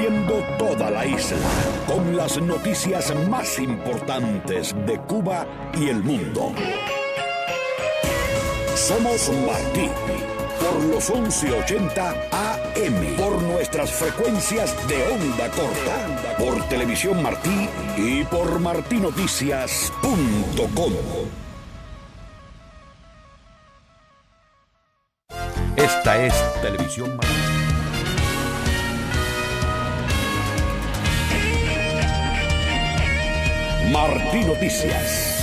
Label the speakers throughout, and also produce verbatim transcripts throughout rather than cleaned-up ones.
Speaker 1: cubriendo toda la isla con las noticias más importantes de Cuba y el mundo. Somos Martí, por los once ochenta A M, por nuestras frecuencias de onda corta, por Televisión Martí y por martí noticias punto com. Esta es Televisión Martí. Martí Noticias.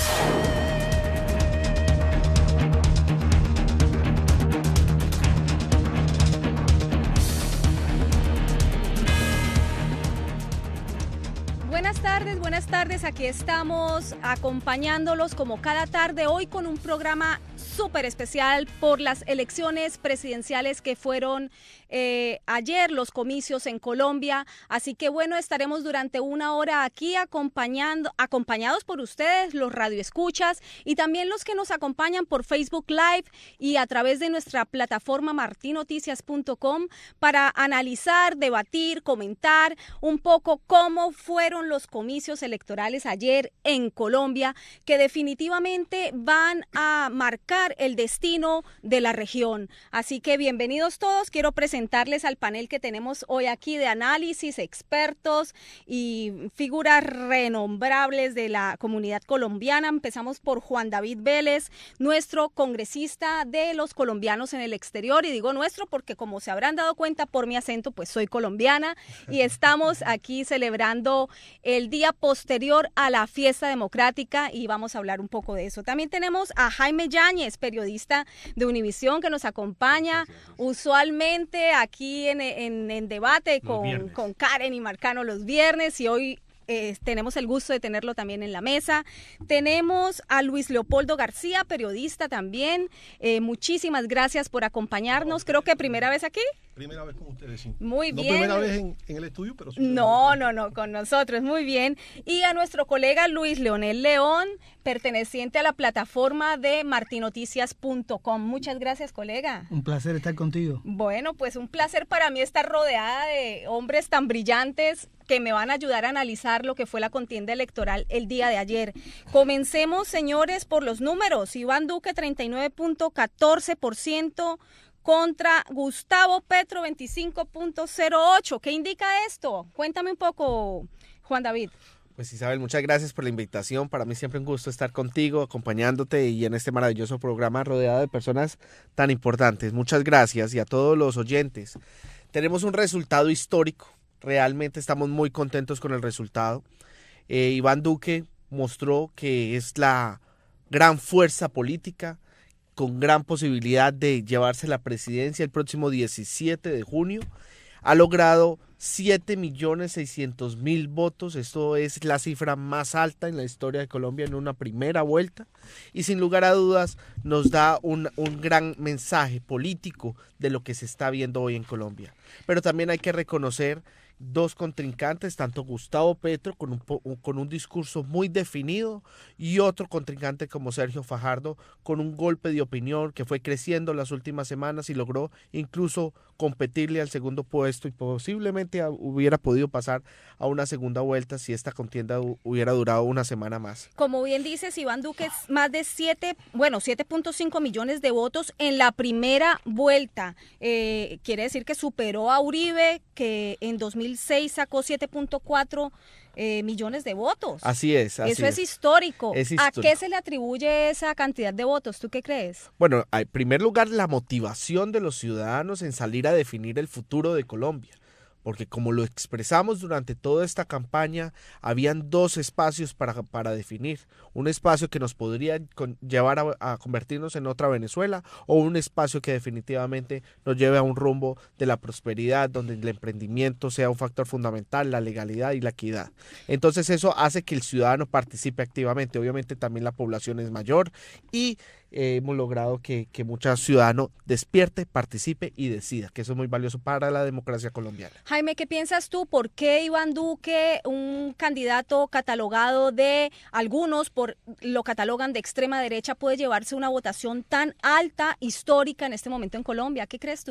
Speaker 2: Buenas tardes, buenas tardes. Aquí estamos acompañándolos como cada tarde, hoy con un programa súper especial por las elecciones presidenciales que fueron eh, ayer, los comicios en Colombia. Así que bueno, estaremos durante una hora aquí acompañando, acompañados por ustedes, los radioescuchas, y también los que nos acompañan por Facebook Live y a través de nuestra plataforma martí noticias punto com para analizar, debatir, comentar un poco cómo fueron los comicios electorales ayer en Colombia, que definitivamente van a marcar el destino de la región. Así que bienvenidos todos. Quiero presentarles al panel que tenemos hoy aquí de análisis, expertos y figuras renombrables de la comunidad colombiana. Empezamos por Juan David Vélez, nuestro congresista de los colombianos en el exterior, y digo nuestro porque, como se habrán dado cuenta por mi acento, pues soy colombiana y estamos aquí celebrando el día posterior a la fiesta democrática y vamos a hablar un poco de eso. También tenemos a Jaime Yáñez, periodista de Univisión, que nos acompaña usualmente aquí en, en, en debate con, con Karen y Marcano los viernes, y hoy Eh, tenemos el gusto de tenerlo también en la mesa. Tenemos a Luis Leopoldo García, periodista también. Eh, muchísimas gracias por acompañarnos. Creo que primera vez aquí.
Speaker 3: Primera vez con ustedes, sí.
Speaker 2: Muy
Speaker 3: no
Speaker 2: bien.
Speaker 3: No primera vez en, en el estudio, pero sí.
Speaker 2: No, no, no, con nosotros, muy bien. Y a nuestro colega Luis Leonel León, perteneciente a la plataforma de martí noticias punto com. Muchas gracias, colega.
Speaker 4: Un placer estar contigo.
Speaker 2: Bueno, pues un placer para mí estar rodeada de hombres tan brillantes que me van a ayudar a analizar lo que fue la contienda electoral el día de ayer. Comencemos, señores, por los números. Iván Duque, treinta y nueve punto catorce por ciento contra Gustavo Petro, veinticinco punto cero ocho. ¿Qué indica esto? Cuéntame un poco, Juan David.
Speaker 5: Pues Isabel, muchas gracias por la invitación. Para mí siempre un gusto estar contigo, acompañándote y en este maravilloso programa rodeado de personas tan importantes. Muchas gracias, y a todos los oyentes. Tenemos un resultado histórico. Realmente estamos muy contentos con el resultado. Eh, Iván Duque mostró que es la gran fuerza política con gran posibilidad de llevarse la presidencia el próximo diecisiete de junio. Ha logrado siete millones seiscientos mil votos. Esto es la cifra más alta en la historia de Colombia en una primera vuelta, y sin lugar a dudas nos da un, un gran mensaje político de lo que se está viendo hoy en Colombia. Pero también hay que reconocer dos contrincantes, tanto Gustavo Petro con un, con un discurso muy definido, y otro contrincante como Sergio Fajardo con un golpe de opinión que fue creciendo las últimas semanas y logró incluso competirle al segundo puesto, y posiblemente hubiera podido pasar a una segunda vuelta si esta contienda hubiera durado una semana más.
Speaker 2: Como bien dices, Iván Duque, más de siete, bueno, siete punto cinco millones de votos en la primera vuelta. Eh, quiere decir que superó a Uribe, que en dos mil seis sacó siete punto cuatro eh, millones de votos.
Speaker 5: Así es. Así
Speaker 2: Eso es,
Speaker 5: es.
Speaker 2: Histórico.
Speaker 5: es histórico.
Speaker 2: ¿A qué se le atribuye esa cantidad de votos? ¿Tú qué crees?
Speaker 5: Bueno, en primer lugar, la motivación de los ciudadanos en salir a definir el futuro de Colombia. Porque como lo expresamos durante toda esta campaña, habían dos espacios para, para definir. Un espacio que nos podría con, llevar a, a convertirnos en otra Venezuela, o un espacio que definitivamente nos lleve a un rumbo de la prosperidad, donde el emprendimiento sea un factor fundamental, la legalidad y la equidad. Entonces eso hace que el ciudadano participe activamente. Obviamente también la población es mayor, y eh, hemos logrado que, que muchos ciudadanos despierte, participe y decida, que eso es muy valioso para la democracia colombiana.
Speaker 2: Jaime, ¿qué piensas tú? ¿Por qué Iván Duque, un candidato catalogado de algunos, por lo catalogan de extrema derecha, puede llevarse una votación tan alta, histórica en este momento en Colombia? ¿Qué crees tú?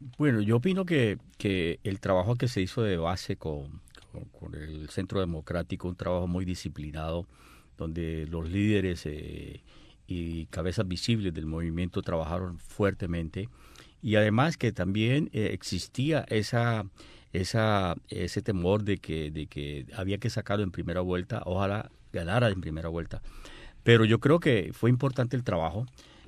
Speaker 4: Bueno, yo opino que, que el trabajo que se hizo de base con, con, con el Centro Democrático, un trabajo muy disciplinado, donde los líderes eh, y cabezas visibles del movimiento trabajaron fuertemente, y además que también eh, existía esa, esa, ese temor de que, de que había que sacarlo en primera vuelta, ojalá ganara en primera vuelta. Pero yo creo que fue importante el trabajo.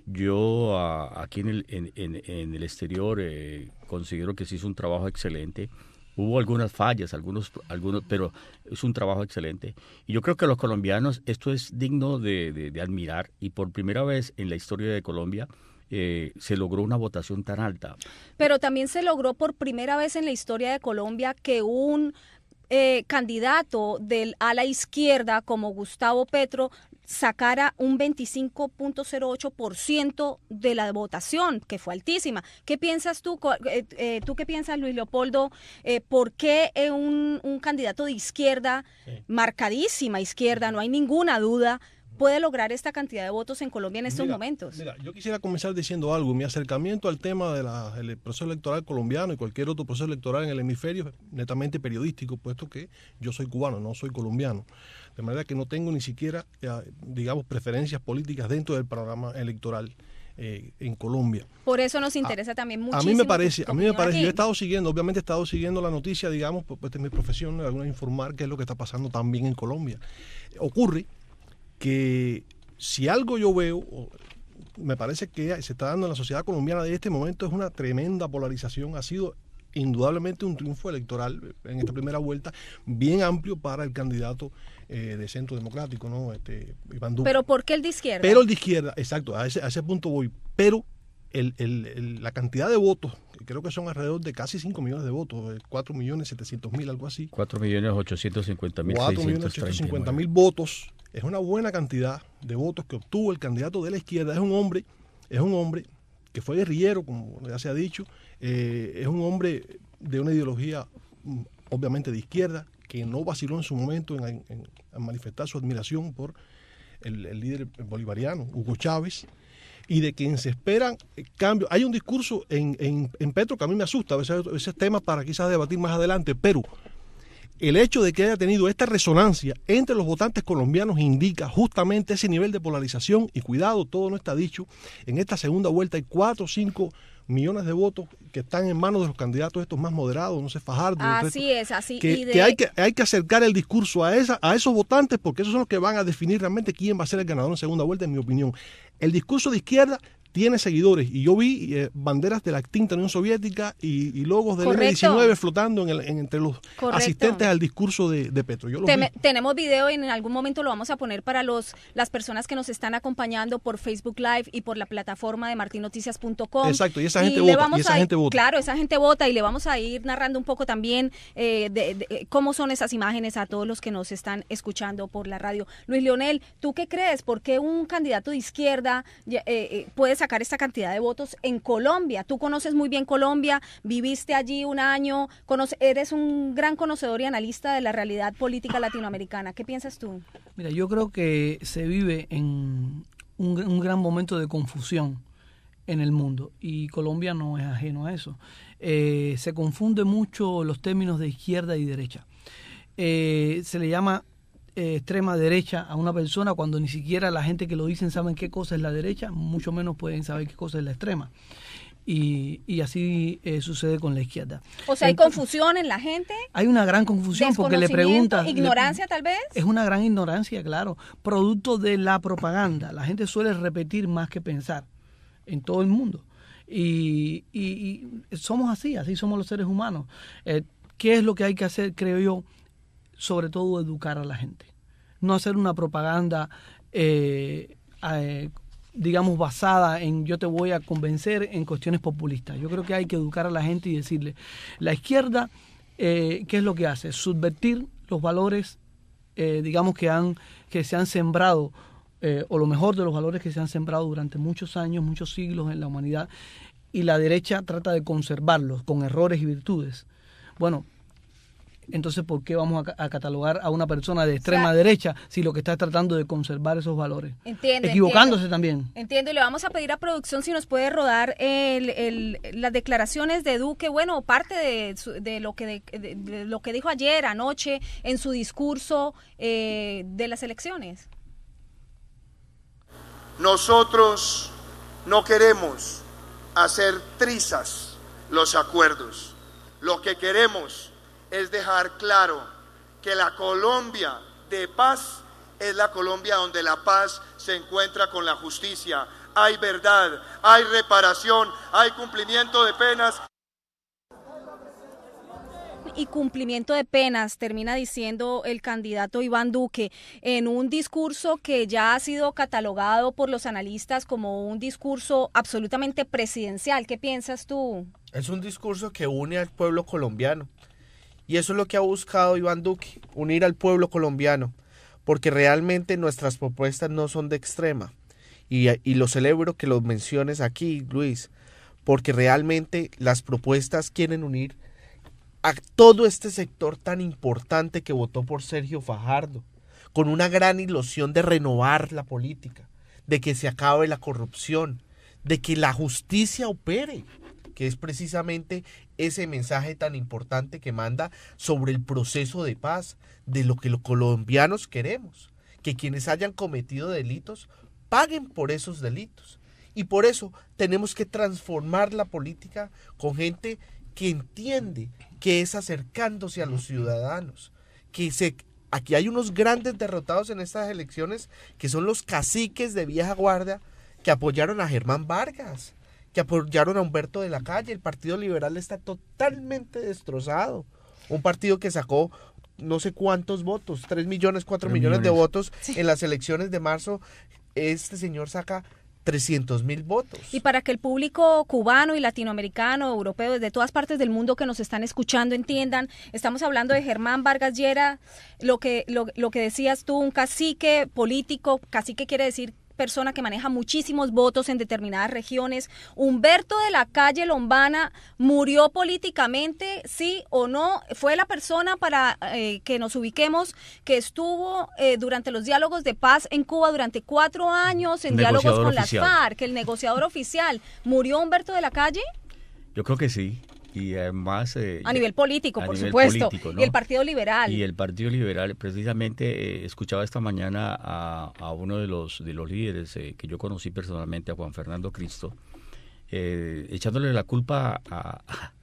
Speaker 4: Yo a, aquí en el, en, en, en el exterior eh, considero que se hizo un trabajo excelente. Hubo algunas fallas, algunos, algunos, pero es un trabajo excelente. Y yo creo que los colombianos, esto es digno de, de, de admirar. Y por primera vez en la historia de Colombia eh, se logró una votación tan alta.
Speaker 2: Pero también se logró por primera vez en la historia de Colombia que un eh, candidato del ala izquierda como Gustavo Petro sacara un veinticinco punto cero ocho por ciento de la votación, que fue altísima. ¿Qué piensas tú? Eh, eh, ¿Tú qué piensas, Luis Leopoldo? Eh, ¿Por qué eh, un, un candidato de izquierda, sí, marcadísima izquierda, no hay ninguna duda, puede lograr esta cantidad de votos en Colombia en estos
Speaker 3: mira,
Speaker 2: momentos?
Speaker 3: Mira, yo quisiera comenzar diciendo algo. Mi acercamiento al tema del proceso electoral colombiano y cualquier otro proceso electoral en el hemisferio es netamente periodístico, puesto que yo soy cubano, no soy colombiano. De manera que no tengo ni siquiera, digamos, preferencias políticas dentro del programa electoral eh, en Colombia.
Speaker 2: Por eso nos interesa a, también muchísimo.
Speaker 3: A mí me parece, a mí me parece,
Speaker 2: aquí.
Speaker 3: yo he estado siguiendo, obviamente he estado siguiendo la noticia, digamos, pues de mi profesión, de alguna informar qué es lo que está pasando también en Colombia. Ocurre que si algo yo veo, me parece que se está dando en la sociedad colombiana de este momento, es una tremenda polarización. Ha sido indudablemente un triunfo electoral en esta primera vuelta bien amplio para el candidato eh, de Centro Democrático, ¿no? Este, Iván Duque.
Speaker 2: ¿Pero por qué el de izquierda?
Speaker 3: Pero el de izquierda, exacto, a ese, a ese punto voy. Pero el, el, el, la cantidad de votos, que creo que son alrededor de casi cinco millones de votos, cuatro millones setecientos mil, algo así.
Speaker 4: cuatro millones ochocientos cincuenta mil
Speaker 3: cuatro millones ochocientos cincuenta mil votos. Es una buena cantidad de votos que obtuvo el candidato de la izquierda. Es un hombre, es un hombre que fue guerrillero, como ya se ha dicho, eh, es un hombre de una ideología obviamente de izquierda, que no vaciló en su momento en, en, en manifestar su admiración por el, el líder bolivariano, Hugo Chávez, y de quien se esperan cambios. Hay un discurso en, en, en Petro que a mí me asusta, a veces ese es tema para quizás debatir más adelante, pero el hecho de que haya tenido esta resonancia entre los votantes colombianos indica justamente ese nivel de polarización. Y cuidado, todo no está dicho. En esta segunda vuelta hay cuatro o cinco millones de votos que están en manos de los candidatos estos más moderados, no sé, Fajardo.
Speaker 2: Así es, así.
Speaker 3: Que,
Speaker 2: y de...
Speaker 3: que, hay que hay que acercar el discurso a, esa, a esos votantes, porque esos son los que van a definir realmente quién va a ser el ganador en segunda vuelta, en mi opinión. El discurso de izquierda tiene seguidores, y yo vi eh, banderas de la extinta Unión Soviética y, y logos del eme diecinueve flotando en el, en, entre los Correcto. asistentes al discurso de, de Petro. Yo
Speaker 2: Tem tenemos video y en algún momento lo vamos a poner para los las personas que nos están acompañando por Facebook Live y por la plataforma de martin noticias punto com.
Speaker 3: Exacto, y esa gente y vota. Y esa
Speaker 2: a,
Speaker 3: gente vota.
Speaker 2: Claro, esa gente vota, y le vamos a ir narrando un poco también eh, de, de, cómo son esas imágenes a todos los que nos están escuchando por la radio. Luis Leonel, ¿tú qué crees? ¿Por qué un candidato de izquierda eh, eh, puede sacar esta cantidad de votos en Colombia? Tú conoces muy bien Colombia, viviste allí un año, conoce, eres un gran conocedor y analista de la realidad política latinoamericana. ¿Qué piensas tú?
Speaker 6: Mira, yo creo que se vive en un, un gran momento de confusión en el mundo, y Colombia no es ajeno a eso. Eh, se confunde mucho los términos de izquierda y derecha. Eh, se le llama Eh, extrema derecha a una persona cuando ni siquiera la gente que lo dicen saben qué cosa es la derecha, mucho menos pueden saber qué cosa es la extrema. Y, y así eh, sucede con la izquierda.
Speaker 2: O sea, ¿hay Entonces, confusión en la gente?
Speaker 6: Hay una gran confusión porque le preguntas...
Speaker 2: ¿Ignorancia le, tal vez?
Speaker 6: Es una gran ignorancia, claro, producto de la propaganda. La gente suele repetir más que pensar en todo el mundo. Y, y, y somos así, así somos los seres humanos. Eh, ¿Qué es lo que hay que hacer, creo yo? Sobre todo educar a la gente, no hacer una propaganda eh, eh, digamos basada en yo te voy a convencer en cuestiones populistas. Yo creo que hay que educar a la gente y decirle, la izquierda eh, ¿qué es lo que hace? Subvertir los valores eh, digamos que han que se han sembrado eh, o lo mejor de los valores que se han sembrado durante muchos años, muchos siglos en la humanidad, y la derecha trata de conservarlos con errores y virtudes. Bueno, entonces ¿por qué vamos a, a catalogar a una persona de extrema
Speaker 2: O sea,
Speaker 6: derecha si lo que está tratando de conservar esos valores?
Speaker 2: Entiendo,
Speaker 6: Equivocándose
Speaker 2: entiendo.
Speaker 6: también.
Speaker 2: Entiendo, y le vamos a pedir a producción si nos puede rodar el, el, las declaraciones de Duque, bueno, parte de, su- de, lo, que de, de- de lo que dijo ayer, anoche, en su discurso eh, de las elecciones.
Speaker 7: Nosotros no queremos hacer trizas los acuerdos. Lo que queremos es dejar claro que la Colombia de paz es la Colombia donde la paz se encuentra con la justicia. Hay verdad, hay reparación, hay cumplimiento de penas.
Speaker 2: Y cumplimiento de penas, termina diciendo el candidato Iván Duque, en un discurso que ya ha sido catalogado por los analistas como un discurso absolutamente presidencial. ¿Qué piensas tú?
Speaker 5: Es un discurso que une al pueblo colombiano. Y eso es lo que ha buscado Iván Duque, unir al pueblo colombiano. Porque realmente nuestras propuestas no son de extrema. Y, y lo celebro que lo menciones aquí, Luis. Porque realmente las propuestas quieren unir a todo este sector tan importante que votó por Sergio Fajardo, con una gran ilusión de renovar la política, de que se acabe la corrupción, de que la justicia opere, que es precisamente ese mensaje tan importante que manda sobre el proceso de paz, de lo que los colombianos queremos, que quienes hayan cometido delitos paguen por esos delitos. Y por eso tenemos que transformar la política con gente que entiende que es acercándose a los ciudadanos, que se, aquí hay unos grandes derrotados en estas elecciones que son los caciques de vieja guardia que apoyaron a Germán Vargas, que apoyaron a Humberto de la Calle. El Partido Liberal está totalmente destrozado, un partido que sacó no sé cuántos votos, tres millones, cuatro millones, millones de votos sí. En las elecciones de marzo. Este señor saca trescientos mil votos.
Speaker 2: Y para que el público cubano y latinoamericano, europeo, de todas partes del mundo que nos están escuchando entiendan, estamos hablando de Germán Vargas Llera, lo que, lo, lo que decías tú, un cacique político, cacique quiere decir persona que maneja muchísimos votos en determinadas regiones. Humberto de la Calle Lombana murió políticamente, sí o no, fue la persona para eh, que nos ubiquemos que estuvo eh, durante los diálogos de paz en Cuba durante cuatro años en diálogos con oficial. Las FARC, el negociador oficial. ¿Murió Humberto de la Calle?
Speaker 4: Yo creo que sí. Y además... Eh,
Speaker 2: a nivel político, por
Speaker 4: nivel
Speaker 2: supuesto.
Speaker 4: Político, ¿no?
Speaker 2: Y el Partido Liberal.
Speaker 4: Y el Partido Liberal, precisamente, eh, escuchaba esta mañana a, a uno de los, de los líderes eh, que yo conocí personalmente, a Juan Fernando Cristo, eh, echándole la culpa a,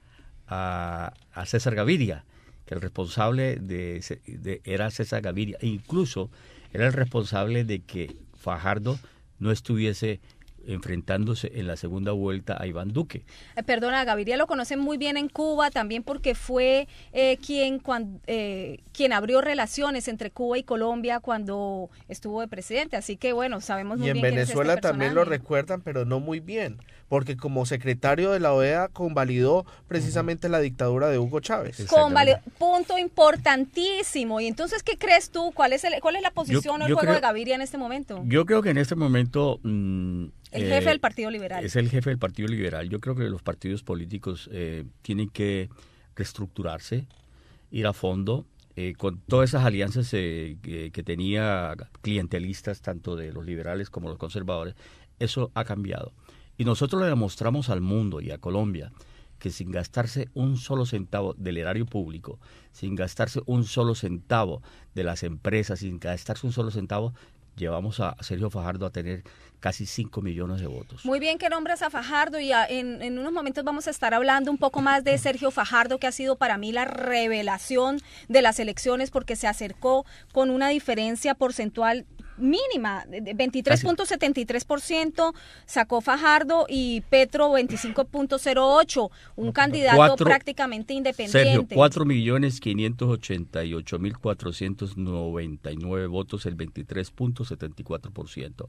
Speaker 4: a, a César Gaviria, que el responsable de, de era César Gaviria. E incluso era el responsable de que Fajardo no estuviese enfrentándose en la segunda vuelta a Iván Duque.
Speaker 2: Eh, perdona, Gaviria lo conocen muy bien en Cuba, también porque fue eh, quien, cuando, eh, quien abrió relaciones entre Cuba y Colombia cuando estuvo de presidente, así que bueno, sabemos muy
Speaker 5: bien.
Speaker 2: Y en
Speaker 5: bien Venezuela
Speaker 2: es este
Speaker 5: también lo recuerdan, pero no muy bien, porque como secretario de la O E A convalidó precisamente uh-huh. la dictadura de Hugo Chávez.
Speaker 2: Convalidó, punto importantísimo. Y entonces, ¿qué crees tú? ¿Cuál es, el, cuál es la posición yo, o el juego creo, de Gaviria en este momento?
Speaker 4: Yo creo que en este momento... Mmm,
Speaker 2: El jefe eh, del Partido Liberal.
Speaker 4: Es el jefe del Partido Liberal. Yo creo que los partidos políticos eh, tienen que reestructurarse, ir a fondo, eh, con todas esas alianzas eh, que, que tenía clientelistas, tanto de los liberales como los conservadores. Eso ha cambiado. Y nosotros le demostramos al mundo y a Colombia que sin gastarse un solo centavo del erario público, sin gastarse un solo centavo de las empresas, sin gastarse un solo centavo, llevamos a Sergio Fajardo a tener casi cinco millones de votos.
Speaker 2: Muy bien que nombras a Fajardo y a, en, en unos momentos vamos a estar hablando un poco más de Sergio Fajardo, que ha sido para mí la revelación de las elecciones porque se acercó con una diferencia porcentual mínima, veintitrés punto setenta y tres por ciento sacó Fajardo y Petro veinticinco punto cero ocho, un candidato cuatro, prácticamente independiente.
Speaker 4: Sergio, cuatro millones quinientos ochenta y ocho mil cuatrocientos noventa y nueve votos, el veintitrés punto setenta y cuatro por ciento.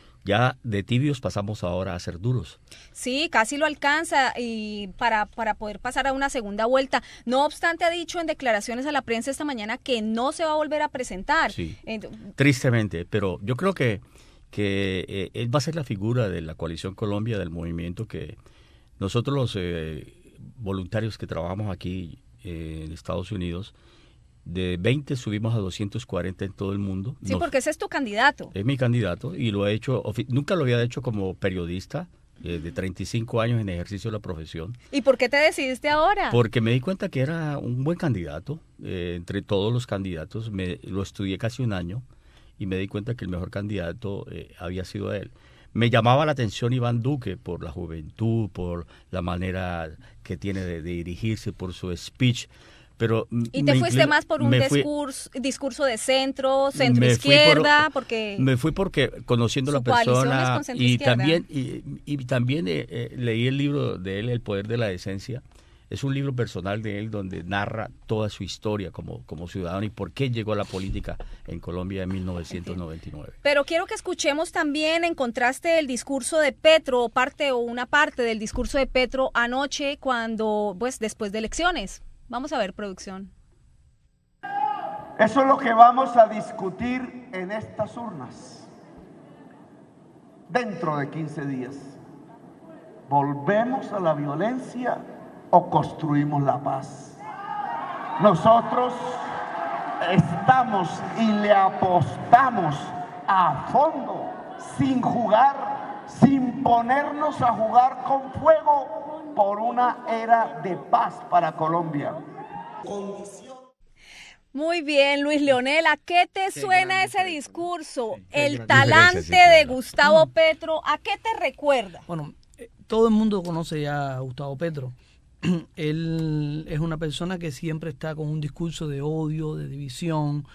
Speaker 4: Ya de tibios pasamos ahora a ser duros.
Speaker 2: Sí, casi lo alcanza y para, para poder pasar a una segunda vuelta. No obstante, ha dicho en declaraciones a la prensa esta mañana que no se va a volver a presentar.
Speaker 4: Sí, tristemente, pero yo creo que, que eh, él va a ser la figura de la Coalición Colombia, del movimiento que nosotros los eh, voluntarios que trabajamos aquí eh, en Estados Unidos, De veinte subimos a doscientos cuarenta en todo el mundo.
Speaker 2: Sí,
Speaker 4: Nos,
Speaker 2: porque ese es tu candidato.
Speaker 4: Es mi candidato y lo he hecho, nunca lo había hecho como periodista, eh, de treinta y cinco años en ejercicio de la profesión.
Speaker 2: ¿Y por qué te decidiste ahora?
Speaker 4: Porque me di cuenta que era un buen candidato, eh, entre todos los candidatos, me, lo estudié casi un año y me di cuenta que el mejor candidato eh, había sido él. Me llamaba la atención Iván Duque por la juventud, por la manera que tiene de, de dirigirse, por su speech. Pero
Speaker 2: ¿Y te fuiste más por un discurso, fui, discurso de centro, centro izquierda?
Speaker 4: Por,
Speaker 2: porque
Speaker 4: me fui porque conociendo a la persona y también, y, y también eh, eh, leí el libro de él, El poder de la decencia. Es un libro personal de él donde narra toda su historia como, como ciudadano y por qué llegó a la política en Colombia en mil novecientos noventa y nueve.
Speaker 2: Pero quiero que escuchemos también en contraste el discurso de Petro, o parte o una parte del discurso de Petro anoche cuando, pues, después de elecciones. Vamos a ver, producción.
Speaker 8: Eso es lo que vamos a discutir en estas urnas. Dentro de quince días, ¿volvemos a la violencia o construimos la paz? Nosotros estamos y le apostamos a fondo, sin jugar, sin ponernos a jugar con fuego, por una era de paz para Colombia.
Speaker 2: Muy bien, Luis Leonel, ¿a qué te qué suena ese discurso? El talante sí, claro. de Gustavo Petro, ¿a qué te recuerda?
Speaker 6: Bueno, todo el mundo conoce ya a Gustavo Petro. Él es una persona que siempre está con un discurso de odio, de división,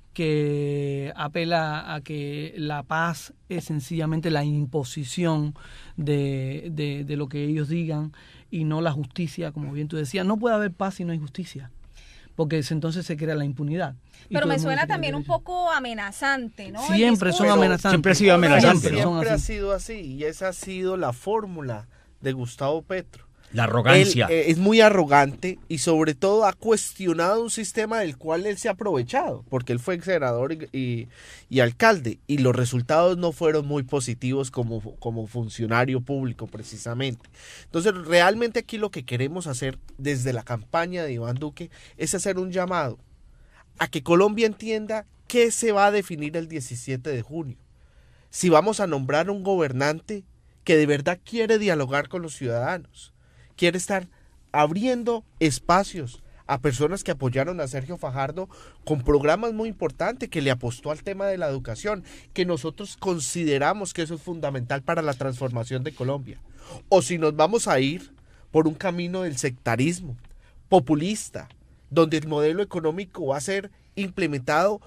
Speaker 6: que apela a que la paz es sencillamente la imposición de, de, de lo que ellos digan y no la justicia, como bien tú decías. No puede haber paz si no hay justicia, porque entonces se crea la impunidad.
Speaker 2: Pero me suena también un poco amenazante, ¿no?
Speaker 6: Siempre son amenazantes.
Speaker 4: Siempre ha sido amenazante.
Speaker 5: Siempre, siempre ha sido así y esa ha sido la fórmula de Gustavo Petro.
Speaker 4: La arrogancia.
Speaker 5: Él, eh, es muy arrogante y sobre todo ha cuestionado un sistema del cual él se ha aprovechado, porque él fue senador y, y, y alcalde y los resultados no fueron muy positivos como, como funcionario público precisamente. Entonces realmente aquí lo que queremos hacer desde la campaña de Iván Duque es hacer un llamado a que Colombia entienda qué se va a definir el diecisiete de junio. Si vamos a nombrar un gobernante que de verdad quiere dialogar con los ciudadanos, quiere estar abriendo espacios a personas que apoyaron a Sergio Fajardo con programas muy importantes, que le apostó al tema de la educación, que nosotros consideramos que eso es fundamental para la transformación de Colombia. O si nos vamos a ir por un camino del sectarismo populista, donde el modelo económico va a ser implementado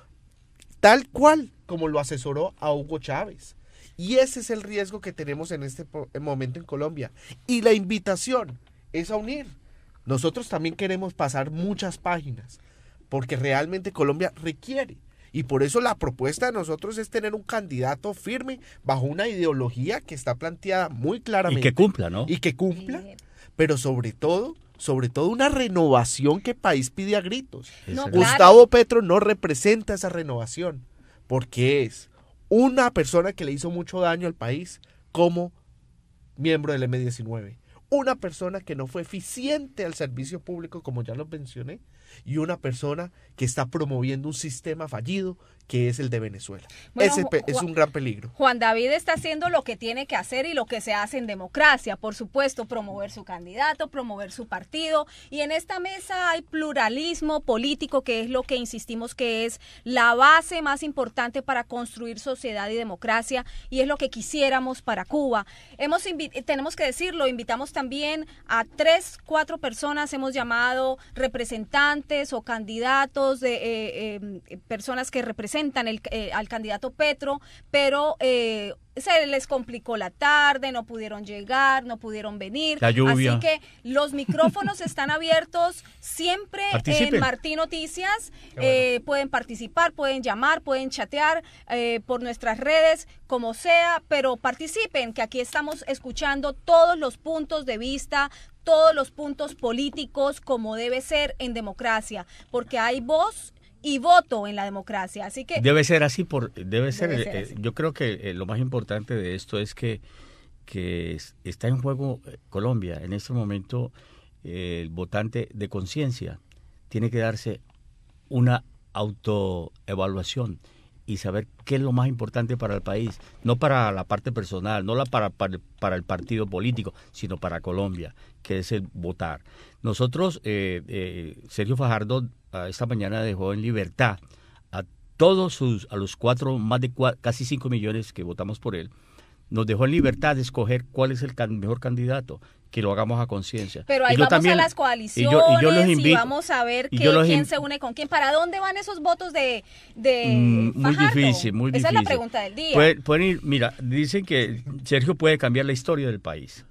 Speaker 5: tal cual como lo asesoró a Hugo Chávez. Y ese es el riesgo que tenemos en este momento en Colombia. Y la invitación es a unir. Nosotros también queremos pasar muchas páginas, porque realmente Colombia requiere. Y por eso la propuesta de nosotros es tener un candidato firme bajo una ideología que está planteada muy claramente.
Speaker 4: Y que cumpla, ¿no?
Speaker 5: Y que cumpla, pero sobre todo, sobre todo una renovación que el país pide a gritos.
Speaker 2: No,
Speaker 5: Gustavo
Speaker 2: claro.
Speaker 5: Petro no representa esa renovación, porque es una persona que le hizo mucho daño al país como miembro del eme diecinueve. Una persona que no fue eficiente al servicio público, como ya lo mencioné, y una persona que está promoviendo un sistema fallido que es el de Venezuela.
Speaker 2: Bueno,
Speaker 5: Ese
Speaker 2: Ju-
Speaker 5: es un gran peligro.
Speaker 2: Juan David está haciendo lo que tiene que hacer y lo que se hace en democracia, por supuesto, promover su candidato, promover su partido, y en esta mesa hay pluralismo político, que es lo que insistimos que es la base más importante para construir sociedad y democracia, y es lo que quisiéramos para Cuba. Hemos invi- tenemos que decirlo, invitamos también a tres, cuatro personas, hemos llamado representantes o candidatos de eh, eh, personas que representan El, eh, al candidato Petro, pero eh, se les complicó la tarde, no pudieron llegar, no pudieron venir.
Speaker 4: La lluvia.
Speaker 2: Así que los micrófonos están abiertos siempre
Speaker 4: Participen.
Speaker 2: en Martí Noticias.
Speaker 5: Qué bueno.
Speaker 2: Eh, pueden participar, pueden llamar, pueden chatear eh, por nuestras redes, como sea, pero participen, que aquí estamos escuchando todos los puntos de vista, todos los puntos políticos, como debe ser en democracia, porque hay voz y voto en la democracia, así que
Speaker 4: debe ser así, por debe ser,
Speaker 2: Debe ser
Speaker 4: eh,
Speaker 2: así.
Speaker 4: yo creo que eh, lo más importante de esto es que, que es- está en juego eh, Colombia. En este momento eh, el votante de conciencia tiene que darse una autoevaluación y saber qué es lo más importante para el país, no para la parte personal, no la para, para, para el partido político, sino para Colombia, que es el votar. Nosotros, eh, eh, Sergio Fajardo esta mañana dejó en libertad a todos sus, a los cuatro, más de cuatro, casi cinco millones que votamos por él, nos dejó en libertad de escoger cuál es el can, mejor candidato, que lo hagamos a conciencia.
Speaker 2: Pero ahí
Speaker 4: y yo
Speaker 2: vamos
Speaker 4: también,
Speaker 2: a las coaliciones
Speaker 4: y, yo, y, yo los invito,
Speaker 2: y vamos a ver que, quién se une con quién. ¿Para dónde van esos votos de, de
Speaker 4: mm, Muy
Speaker 2: Fajardo?
Speaker 4: difícil, muy difícil.
Speaker 2: Esa es la pregunta del día.
Speaker 4: Pueden, pueden ir, mira, dicen que Sergio puede cambiar la historia del país.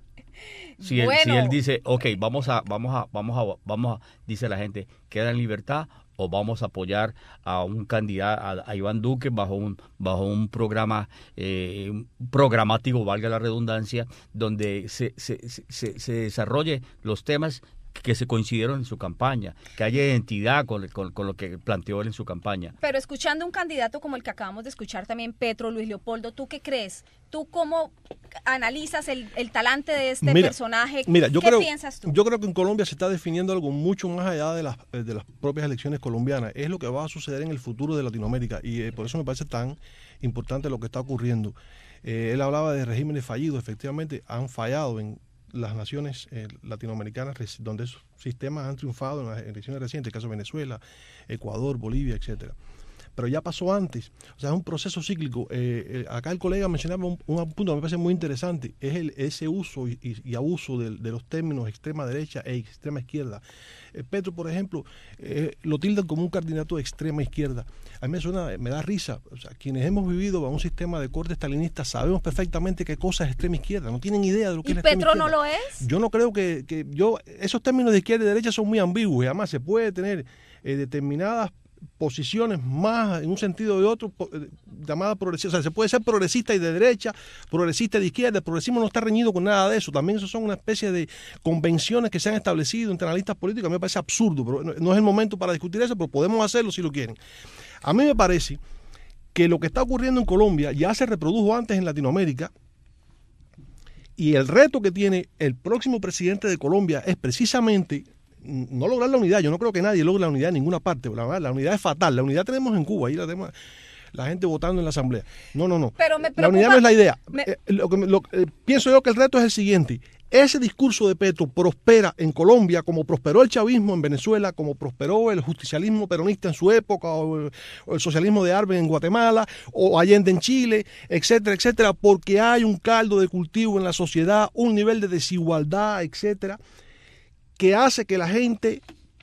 Speaker 4: Si, bueno. él, si él dice, ok, vamos a, vamos a, vamos a, vamos a, dice la gente, queda en libertad, o vamos a apoyar a un candidato, a, a Iván Duque, bajo un bajo un programa eh, programático, valga la redundancia, donde se, se, se, se desarrolle los temas que se coincidieron en su campaña, que haya identidad con, con, con lo que planteó él en su campaña.
Speaker 2: Pero escuchando un candidato como el que acabamos de escuchar también, Petro, Luis Leopoldo, ¿tú qué crees? ¿Tú cómo analizas el, el talante de este
Speaker 3: mira,
Speaker 2: personaje?
Speaker 3: Mira, yo
Speaker 2: ¿Qué
Speaker 3: creo,
Speaker 2: piensas tú?
Speaker 3: Yo creo que en Colombia se está definiendo algo mucho más allá de las, de las propias elecciones colombianas. Es lo que va a suceder en el futuro de Latinoamérica y eh, por eso me parece tan importante lo que está ocurriendo. Eh, él hablaba de regímenes fallidos, efectivamente han fallado en las naciones eh, latinoamericanas donde esos sistemas han triunfado en las elecciones recientes, el caso de Venezuela, Ecuador, Bolivia, etcétera. Pero ya pasó antes, o sea, es un proceso cíclico. Eh, eh, acá el colega mencionaba un, un punto que me parece muy interesante, es el, ese uso y, y, y abuso de, de los términos extrema derecha e extrema izquierda. Eh, Petro, por ejemplo, eh, lo tildan como un candidato de extrema izquierda. A mí me suena, me da risa. O sea, quienes hemos vivido bajo un sistema de corte stalinista sabemos perfectamente qué cosa es extrema izquierda. No tienen idea de lo que es la extrema izquierda.
Speaker 2: ¿Y Petro no lo es?
Speaker 3: Yo no creo que, que yo esos términos de izquierda y derecha son muy ambiguos y además se puede tener eh, determinadas posiciones más en un sentido o de otro eh, llamada progresista. O sea, se puede ser progresista y de derecha, progresista y de izquierda. El progresismo no está reñido con nada de eso. También eso son una especie de convenciones que se han establecido entre analistas políticos. A mí me parece absurdo, pero no, no es el momento para discutir eso, pero podemos hacerlo si lo quieren. A mí me parece que lo que está ocurriendo en Colombia ya se reprodujo antes en Latinoamérica y el reto que tiene el próximo presidente de Colombia es precisamente no lograr la unidad. Yo no creo que nadie logre la unidad en ninguna parte. La, la unidad es fatal. La unidad tenemos en Cuba, ahí la tenemos la gente votando en la asamblea. No, no, no.
Speaker 2: Pero me
Speaker 3: la unidad no es la idea.
Speaker 2: Me...
Speaker 3: Eh, lo que, lo, eh, pienso yo que el reto es el siguiente. Ese discurso de Petro prospera en Colombia como prosperó el chavismo en Venezuela, como prosperó el justicialismo peronista en su época, o el, o el socialismo de Arben en Guatemala, o Allende en Chile, etcétera, etcétera, porque hay un caldo de cultivo en la sociedad, un nivel de desigualdad, etcétera, que hace que la gente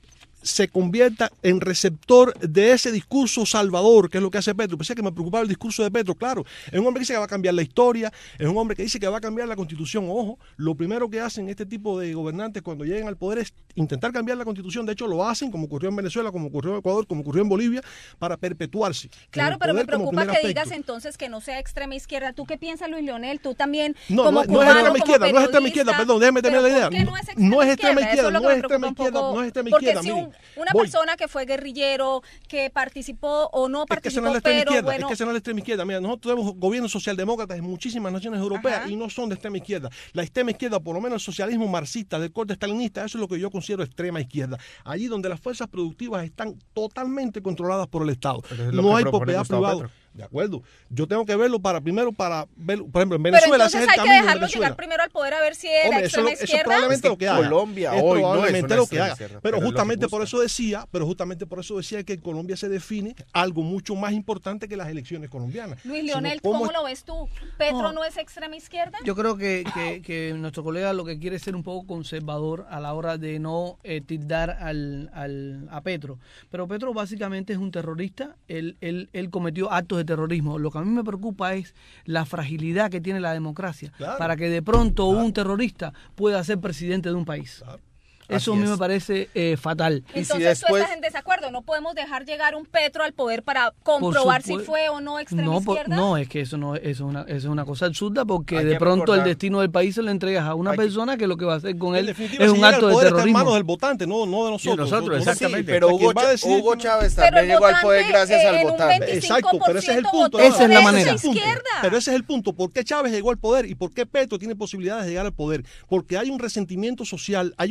Speaker 3: se convierta en receptor de ese discurso salvador, que es lo que hace Petro. Pensé que me preocupaba el discurso de Petro. Claro, es un hombre que dice que va a cambiar la historia, es un hombre que dice que va a cambiar la Constitución. Ojo, lo primero que hacen este tipo de gobernantes cuando llegan al poder es intentar cambiar la Constitución. De hecho, lo hacen, como ocurrió en Venezuela, como ocurrió en Ecuador, como ocurrió en Bolivia, para perpetuarse.
Speaker 2: Claro, pero me preocupa que digas entonces que no sea extrema izquierda. ¿Tú qué piensas, Luis Leonel? Tú también,
Speaker 3: no,
Speaker 2: como
Speaker 3: no, no es extrema izquierda, no es extrema izquierda, perdón, déjeme terminar la idea.
Speaker 2: No es extrema
Speaker 3: no es extrema izquierda,
Speaker 2: izquierda,
Speaker 3: no es extrema izquierda, no es extrema izquierda.
Speaker 2: Porque si un, una Voy. persona que fue guerrillero, que participó o no participó,
Speaker 3: es que esa no es la extrema
Speaker 2: pero
Speaker 3: izquierda,
Speaker 2: bueno...
Speaker 3: es que esa no es la extrema izquierda. Mira, nosotros tenemos gobiernos socialdemócratas en muchísimas naciones europeas. Ajá. Y no son de extrema izquierda. La extrema izquierda, por lo menos el socialismo marxista del corte stalinista, eso es lo que yo considero extrema izquierda. Allí donde las fuerzas productivas están totalmente controladas por el Estado. No hay propiedad privada. De acuerdo. Yo tengo que verlo para primero para verlo, por ejemplo, en Venezuela ese es el camino.
Speaker 2: Pero entonces hay que dejarlo llegar primero al poder a ver si era
Speaker 3: Hombre,
Speaker 2: extrema
Speaker 3: eso,
Speaker 2: izquierda.
Speaker 3: Eso es probablemente lo que haga.
Speaker 5: Colombia
Speaker 3: es
Speaker 5: hoy
Speaker 3: probablemente
Speaker 5: no es
Speaker 3: lo que haga.
Speaker 5: Izquierda,
Speaker 3: pero,
Speaker 5: pero
Speaker 3: justamente por eso decía, pero justamente por eso decía que en Colombia se define algo mucho más importante que las elecciones colombianas.
Speaker 2: Luis Leonel, ¿cómo, ¿cómo lo ves tú? ¿Petro no, no es extrema izquierda?
Speaker 6: Yo creo que, que, que nuestro colega lo que quiere es ser un poco conservador a la hora de no eh, tildar al, al, a Petro. Pero Petro básicamente es un terrorista. Él, él, él cometió actos de terrorismo. Lo que a mí me preocupa es la fragilidad que tiene la democracia, claro, para que de pronto claro. un terrorista pueda ser presidente de un país. Claro. Eso a mí me parece eh, fatal.
Speaker 2: Entonces si después... tú estás en desacuerdo. No podemos dejar llegar un Petro al poder para comprobar si fue o no extrema
Speaker 6: no,
Speaker 2: izquierda.
Speaker 6: Por, no, es que eso no eso es una eso es una cosa absurda porque de pronto recordar. el destino del país se lo entregas a una Hay persona que... que lo que va a hacer con él es si un acto de terrorismo. Está en
Speaker 3: manos del votante, no, no de nosotros.
Speaker 4: De nosotros, exactamente.
Speaker 5: Sí, pero Hugo, Hugo Chávez también llegó al poder gracias
Speaker 2: eh,
Speaker 5: al votante.
Speaker 3: Exacto, pero ese es el punto.
Speaker 6: Esa es la manera.
Speaker 3: Pero ese es el punto. ¿Por qué Chávez llegó al poder y por qué Petro tiene posibilidades de llegar al poder? Porque hay un resentimiento social, hay un nivel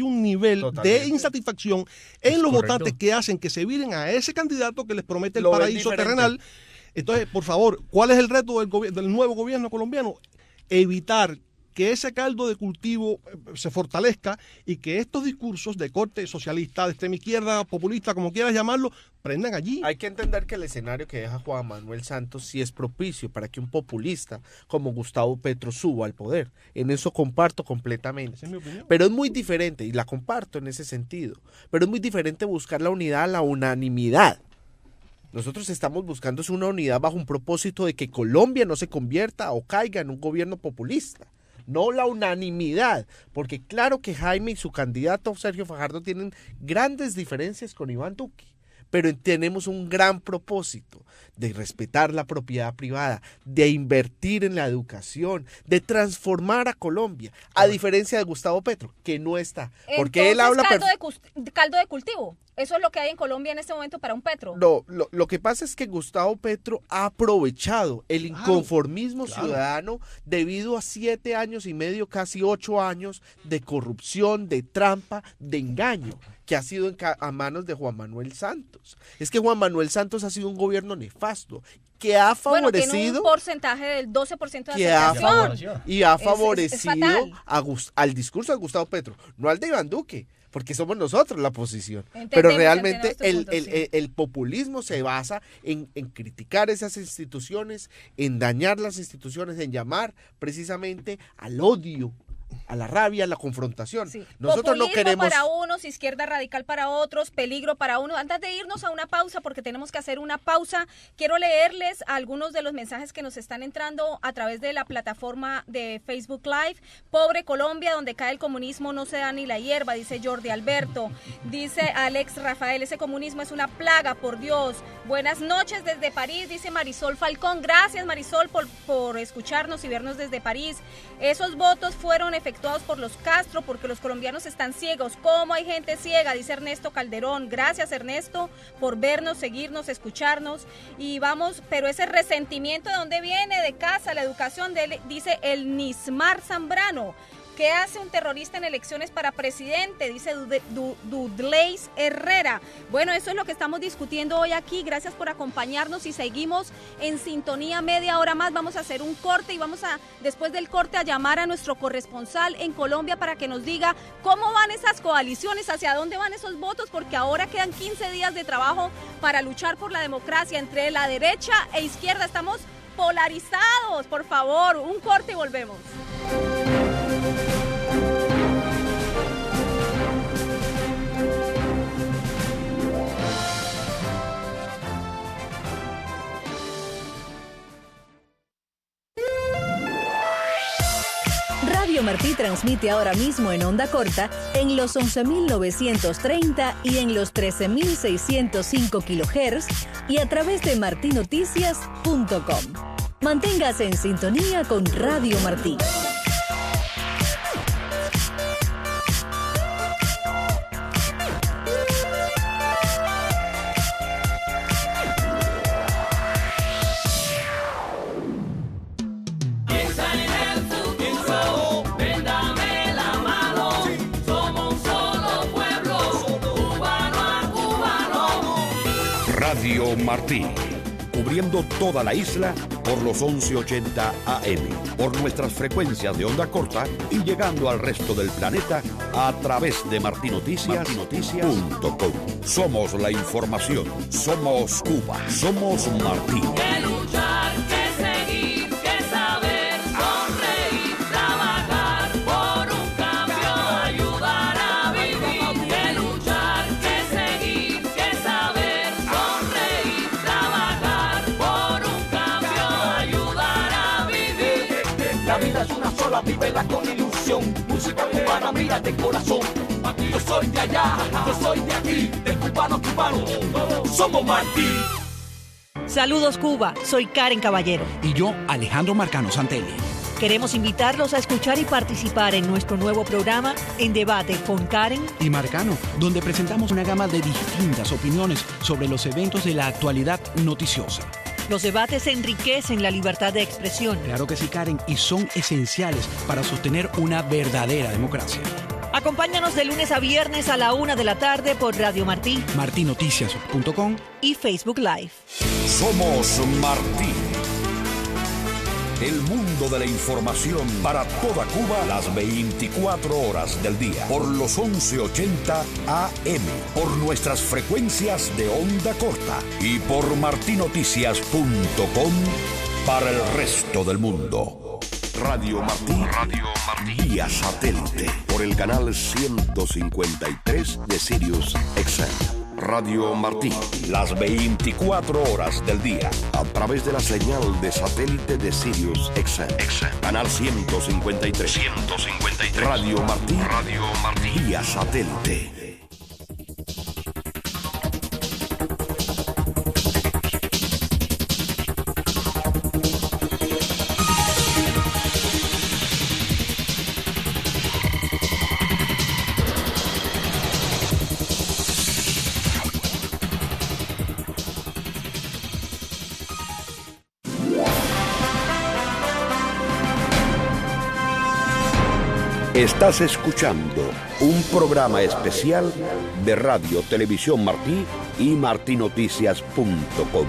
Speaker 3: nivel
Speaker 5: Totalmente.
Speaker 3: de insatisfacción en
Speaker 4: Es
Speaker 3: los
Speaker 4: correcto.
Speaker 3: votantes que hacen que se viren a ese candidato que les promete el
Speaker 5: Lo ven
Speaker 3: paraíso
Speaker 5: diferente.
Speaker 3: terrenal. Entonces, por favor, ¿cuál es el reto del, gobi- del nuevo gobierno colombiano? Evitar que ese caldo de cultivo eh, se fortalezca y que estos discursos de corte socialista, de extrema izquierda, populista, como quieras llamarlo, prendan allí.
Speaker 5: Hay que entender que el escenario que deja Juan Manuel Santos sí es propicio para que un populista como Gustavo Petro suba al poder. En eso comparto completamente.
Speaker 3: Esa es mi opinión.
Speaker 5: Pero es muy diferente, y la comparto en ese sentido, pero es muy diferente buscar la unidad, la unanimidad. Nosotros estamos buscando es una unidad bajo un propósito de que Colombia no se convierta o caiga en un gobierno populista. No la unanimidad, porque claro que Jaime y su candidato Sergio Fajardo tienen grandes diferencias con Iván Duque, pero tenemos un gran propósito de respetar la propiedad privada, de invertir en la educación, de transformar a Colombia, a diferencia de Gustavo Petro, que no está, porque él habla...
Speaker 2: caldo,
Speaker 5: perf-
Speaker 2: de, cus- caldo de cultivo. Eso es lo que hay en Colombia en este momento para un Petro.
Speaker 5: No, lo, lo que pasa es que Gustavo Petro ha aprovechado el
Speaker 3: Claro,
Speaker 5: inconformismo
Speaker 3: claro.
Speaker 5: ciudadano debido a siete años y medio, casi ocho años de corrupción, de trampa, de engaño, que ha sido en ca- a manos de Juan Manuel Santos. Es que Juan Manuel Santos ha sido un gobierno nefasto, que ha
Speaker 2: Bueno, tiene un
Speaker 5: favorecido...
Speaker 2: porcentaje del doce por ciento de
Speaker 5: que ha
Speaker 2: aceptación.
Speaker 5: y ha
Speaker 2: Es- es- es
Speaker 5: favorecido
Speaker 2: fatal.
Speaker 5: a Gus- al discurso de Gustavo Petro, no al de Iván Duque, porque somos nosotros la oposición.
Speaker 2: Entendemos,
Speaker 5: Pero realmente
Speaker 2: entendemos tu
Speaker 5: el,
Speaker 2: punto,
Speaker 5: el-
Speaker 2: sí.
Speaker 5: el- el populismo se basa en, en criticar esas instituciones, en dañar las instituciones, en llamar precisamente al odio, a la rabia, a la confrontación.
Speaker 2: Sí.
Speaker 5: Nosotros no
Speaker 2: Populismo
Speaker 5: queremos...
Speaker 2: para unos, izquierda radical para otros, peligro para unos. Antes de irnos a una pausa, porque tenemos que hacer una pausa, quiero leerles algunos de los mensajes que nos están entrando a través de la plataforma de Facebook Live. Pobre Colombia, donde cae el comunismo no se da ni la hierba, dice Jordi Alberto. Dice Alex Rafael, ese comunismo es una plaga, por Dios. Buenas noches desde París, dice Marisol Falcón. Gracias, Marisol, por, por escucharnos y vernos desde París. Esos votos fueron efectuados por los Castro porque los colombianos están ciegos. ¿Cómo hay gente ciega? Dice Ernesto Calderón. Gracias, Ernesto, por vernos, seguirnos, escucharnos. Y vamos, pero ese resentimiento, ¿de dónde viene? De casa, la educación, de, dice el Nismar Zambrano. ¿Qué hace un terrorista en elecciones para presidente? Dice Dudleis Herrera. Bueno, eso es lo que estamos discutiendo hoy aquí. Gracias por acompañarnos y seguimos en sintonía media hora más. Vamos a hacer un corte y vamos a, después del corte, a llamar a nuestro corresponsal en Colombia para que nos diga cómo van esas coaliciones, hacia dónde van esos votos, porque ahora quedan quince días de trabajo para luchar por la democracia entre la derecha e izquierda. Estamos polarizados, por favor. Un corte y volvemos.
Speaker 9: Radio Martí transmite ahora mismo en onda corta en los once mil novecientos treinta y en los trece mil seiscientos cinco kilohertz y a través de marti noticias punto com. Manténgase en sintonía con Radio Martí.
Speaker 1: Radio Martí, cubriendo toda la isla por los once ochenta A M, por nuestras frecuencias de onda corta y llegando al resto del planeta a través de marti noticias punto com. Somos la información, somos Cuba, somos Martí.
Speaker 10: Que luchar, que seguir, que saber, sonreír, trabajar por un cambio, ayudar a vivir. Que luchar, que seguir, que saber, sonreír, trabajar por un cambio, ayudar a vivir.
Speaker 11: La vida es una sola, vívela con ilusión. Música cubana, mira de corazón. Aquí yo soy de allá, yo soy de aquí, de cubano a cubano. Somos Martí.
Speaker 12: Saludos Cuba, soy Karen Caballero.
Speaker 13: Y yo, Alejandro Marcano Santelli.
Speaker 12: Queremos invitarlos a escuchar y participar en nuestro nuevo programa En Debate con Karen
Speaker 13: y Marcano, donde presentamos una gama de distintas opiniones sobre los eventos de la actualidad noticiosa.
Speaker 12: Los debates enriquecen la libertad de expresión.
Speaker 13: Claro que sí, Karen, y son esenciales para sostener una verdadera democracia.
Speaker 12: Acompáñanos de lunes a viernes a la una de la tarde por Radio Martí,
Speaker 13: marti noticias punto com
Speaker 12: y Facebook Live.
Speaker 1: Somos Martí. El mundo de la información para toda Cuba las veinticuatro horas del día. Por los once ochenta A M. Por nuestras frecuencias de onda corta. Y por marti noticias punto com para el resto del mundo. Radio Martí, Radio Martí, vía satélite, por el canal ciento cincuenta y tres de Sirius X M. Radio Martí, las veinticuatro horas del día, a través de la señal de satélite de Sirius X M. Canal ciento cincuenta y tres. ciento cincuenta y tres. Radio Martí, Radio Martí, vía satélite. Estás escuchando un programa especial de Radio Televisión Martí y marti noticias punto com.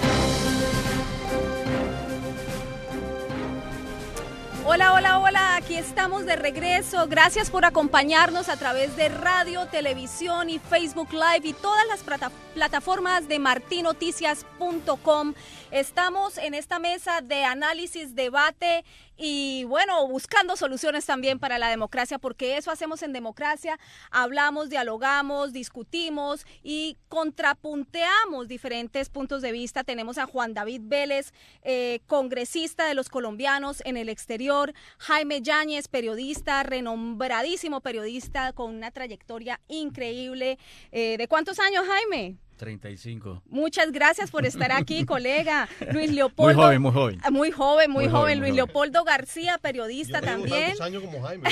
Speaker 2: Hola, hola, hola, aquí estamos de regreso. Gracias por acompañarnos a través de radio, televisión y Facebook Live y todas las plata- plataformas de marti noticias punto com. Estamos en esta mesa de análisis, debate y bueno, buscando soluciones también para la democracia, porque eso hacemos en democracia, hablamos, dialogamos, discutimos y contrapunteamos diferentes puntos de vista. Tenemos a Juan David Vélez, eh, congresista de los colombianos en el exterior, Jaime Yáñez, periodista, renombradísimo periodista con una trayectoria increíble. Eh, ¿de cuántos años, Jaime?
Speaker 4: treinta y cinco.
Speaker 2: Muchas gracias por estar aquí, colega. Luis Leopoldo.
Speaker 4: Muy joven, muy joven.
Speaker 2: Muy joven, muy,
Speaker 4: Muy
Speaker 2: joven.
Speaker 4: joven,
Speaker 2: Luis
Speaker 4: muy
Speaker 2: Leopoldo García, periodista
Speaker 3: Yo tengo
Speaker 2: también.
Speaker 3: tantos años como Jaime.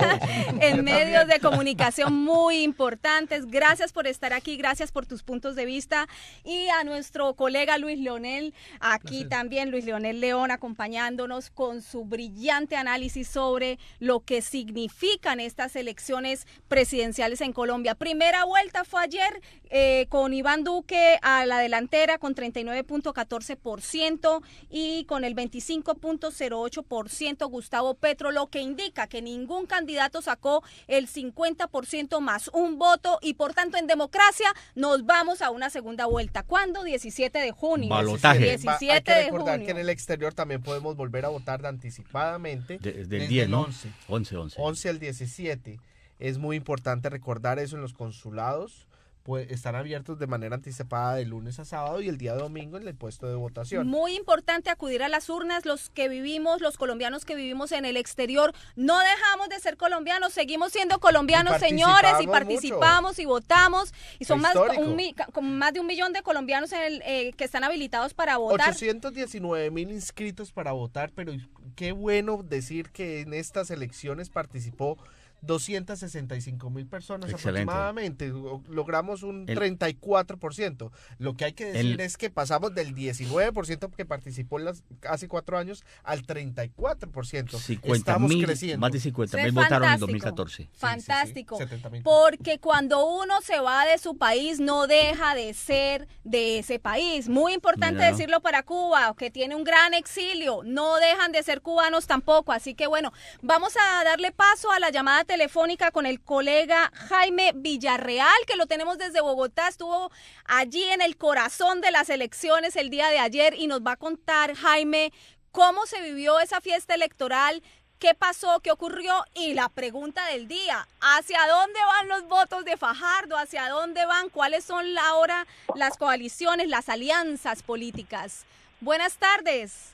Speaker 2: En medios de comunicación muy importantes. Gracias por estar aquí, gracias por tus puntos de vista. Y a nuestro colega Luis Leonel, aquí
Speaker 3: Gracias.
Speaker 2: también, Luis Leonel León, acompañándonos con su brillante análisis sobre lo que significan estas elecciones presidenciales en Colombia. Primera vuelta fue ayer eh, con Iván Duque a la delantera con treinta y nueve punto catorce por ciento y con el veinticinco punto cero ocho por ciento Gustavo Petro, lo que indica que ningún candidato sacó el cincuenta por ciento más un voto y por tanto en democracia nos vamos a una segunda vuelta. ¿Cuándo? diecisiete de junio.
Speaker 4: Balotaje.
Speaker 2: diecisiete
Speaker 5: Hay que
Speaker 2: de
Speaker 5: recordar
Speaker 2: junio.
Speaker 5: que en el exterior también podemos volver a votar de anticipadamente.
Speaker 4: De- del
Speaker 5: desde
Speaker 4: diez,
Speaker 5: el
Speaker 4: ¿no?
Speaker 5: once.
Speaker 4: once, once.
Speaker 5: once al diecisiete. Es muy importante recordar eso en los consulados. Pues están abiertos de manera anticipada de lunes a sábado y el día domingo en el puesto de votación.
Speaker 2: Muy importante acudir a las urnas, los que vivimos, los colombianos que vivimos en el exterior, no dejamos de ser colombianos, seguimos siendo colombianos,
Speaker 5: Y
Speaker 2: señores, y
Speaker 5: participamos
Speaker 2: participamos y votamos, y son más,
Speaker 5: Histórico.
Speaker 2: un, mi- con más de un millón de colombianos en el, eh, que están habilitados para votar.
Speaker 5: ochocientos diecinueve mil inscritos para votar, pero qué bueno decir que en estas elecciones participó doscientas sesenta y cinco mil personas
Speaker 4: Excelente.
Speaker 5: aproximadamente. Logramos un
Speaker 4: El-
Speaker 5: treinta y cuatro por ciento. Lo que hay que decir
Speaker 4: El-
Speaker 5: es que pasamos del diecinueve por ciento que participó en las hace cuatro años al treinta y cuatro por ciento.
Speaker 4: cincuenta
Speaker 5: Estamos
Speaker 4: mil,
Speaker 5: creciendo.
Speaker 4: más de cincuenta
Speaker 2: Sí,
Speaker 4: mil votaron en
Speaker 2: fantástico.
Speaker 4: dos mil catorce.
Speaker 2: Fantástico,
Speaker 5: setenta mil.
Speaker 2: porque cuando uno se va de su país no deja de ser de ese país. Muy importante
Speaker 4: Mira.
Speaker 2: decirlo para Cuba, que tiene un gran exilio, no dejan de ser cubanos tampoco. Así que bueno, vamos a darle paso a la llamada telefónica con el colega Jaime Villarreal, que lo tenemos desde Bogotá, estuvo allí en el corazón de las elecciones el día de ayer y nos va a contar, Jaime, cómo se vivió esa fiesta electoral. ¿Qué pasó? ¿Qué ocurrió? Y la pregunta del día, ¿hacia dónde van los votos de Fajardo? ¿Hacia dónde van? ¿Cuáles son ahora las coaliciones, las alianzas políticas? Buenas tardes.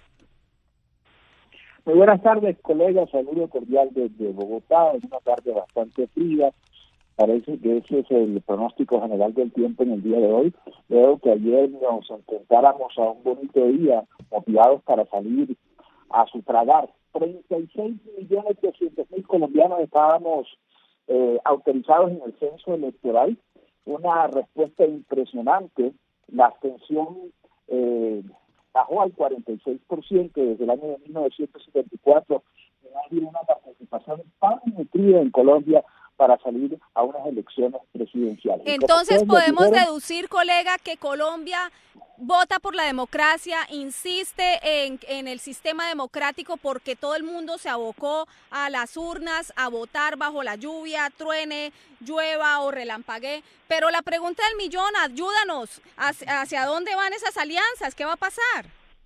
Speaker 14: Muy buenas tardes, colegas. Saludo cordial desde Bogotá. Es una tarde bastante fría. Parece que ese es el pronóstico general del tiempo en el día de hoy. Veo que ayer nos enfrentáramos a un bonito día, motivados para salir a sufragar. treinta y seis millones doscientos mil colombianos estábamos eh, autorizados en el censo electoral. Una respuesta impresionante. La abstención eh, bajó al cuarenta y seis por ciento desde el año de mil novecientos setenta y cuatro. No había una participación tan nutrida en Colombia para salir a unas elecciones presidenciales.
Speaker 2: Entonces podemos
Speaker 14: dijeron,
Speaker 2: deducir, colega, que Colombia vota por la democracia, insiste en, en el sistema democrático porque todo el mundo se abocó a las urnas a votar bajo la lluvia, truene, llueva o relampaguee. Pero la pregunta del millón, ayúdanos, ¿hacia, hacia dónde van esas alianzas? ¿Qué va a pasar?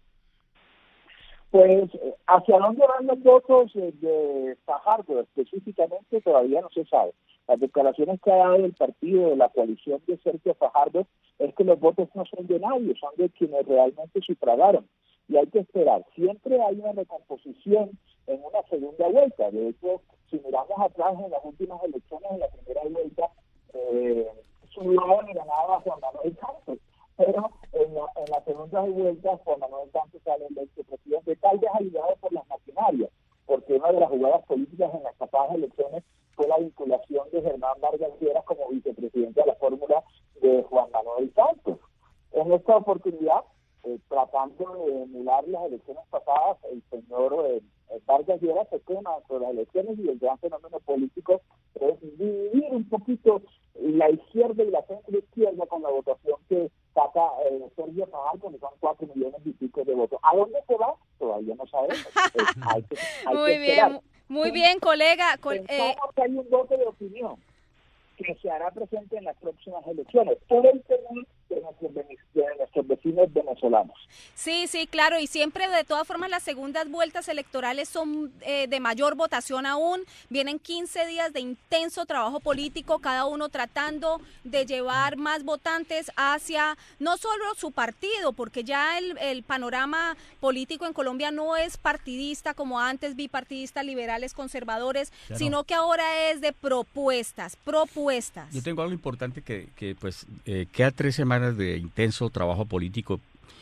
Speaker 14: Pues hacia dónde van los votos de Fajardo específicamente todavía no se sabe. Las declaraciones que ha dado el partido de la coalición de Sergio Fajardo es que los votos no son de nadie, son de quienes realmente sufragaron. Y hay que esperar. Siempre hay una recomposición en una segunda vuelta. De hecho, si miramos atrás en las últimas elecciones, en la primera vuelta, eh, Zuloaga ganaba a Juan Manuel Santos. Pero en la, en la segunda vuelta, Juan Manuel Santos sale electo presidente, tal vez ayudado por las maquinarias, porque una de las jugadas políticas en las pasadas elecciones fue la vinculación de Germán Vargas Lleras como vicepresidente de la fórmula de Juan Manuel Santos. En esta oportunidad, eh, tratando de emular las elecciones pasadas, el señor eh, Vargas Lleras se quema sobre las elecciones y el gran fenómeno político es dividir un poquito la izquierda y la centro izquierda con la votación que saca eh, Sergio Fajardo, que son cuatro millones y pico de votos. ¿A dónde se va? Todavía no sabemos. Eh, hay que, hay
Speaker 2: muy
Speaker 14: que
Speaker 2: bien, muy bien, colega. Col
Speaker 14: Pensamos
Speaker 2: eh...
Speaker 14: que hay un voto de opinión que se hará presente en las próximas elecciones por el temor de nuestros, de nuestros vecinos venezolanos.
Speaker 2: Sí, sí, claro, y siempre de todas formas las segundas vueltas electorales son eh, de mayor votación aún, vienen quince días de intenso trabajo político, cada uno tratando de llevar más votantes hacia no solo su partido, porque ya el, el panorama político en Colombia no es partidista como antes, bipartidista, liberales, conservadores, claro, sino que ahora es de propuestas, propuestas.
Speaker 4: Yo tengo algo importante que, que pues eh, queda tres semanas de intenso trabajo político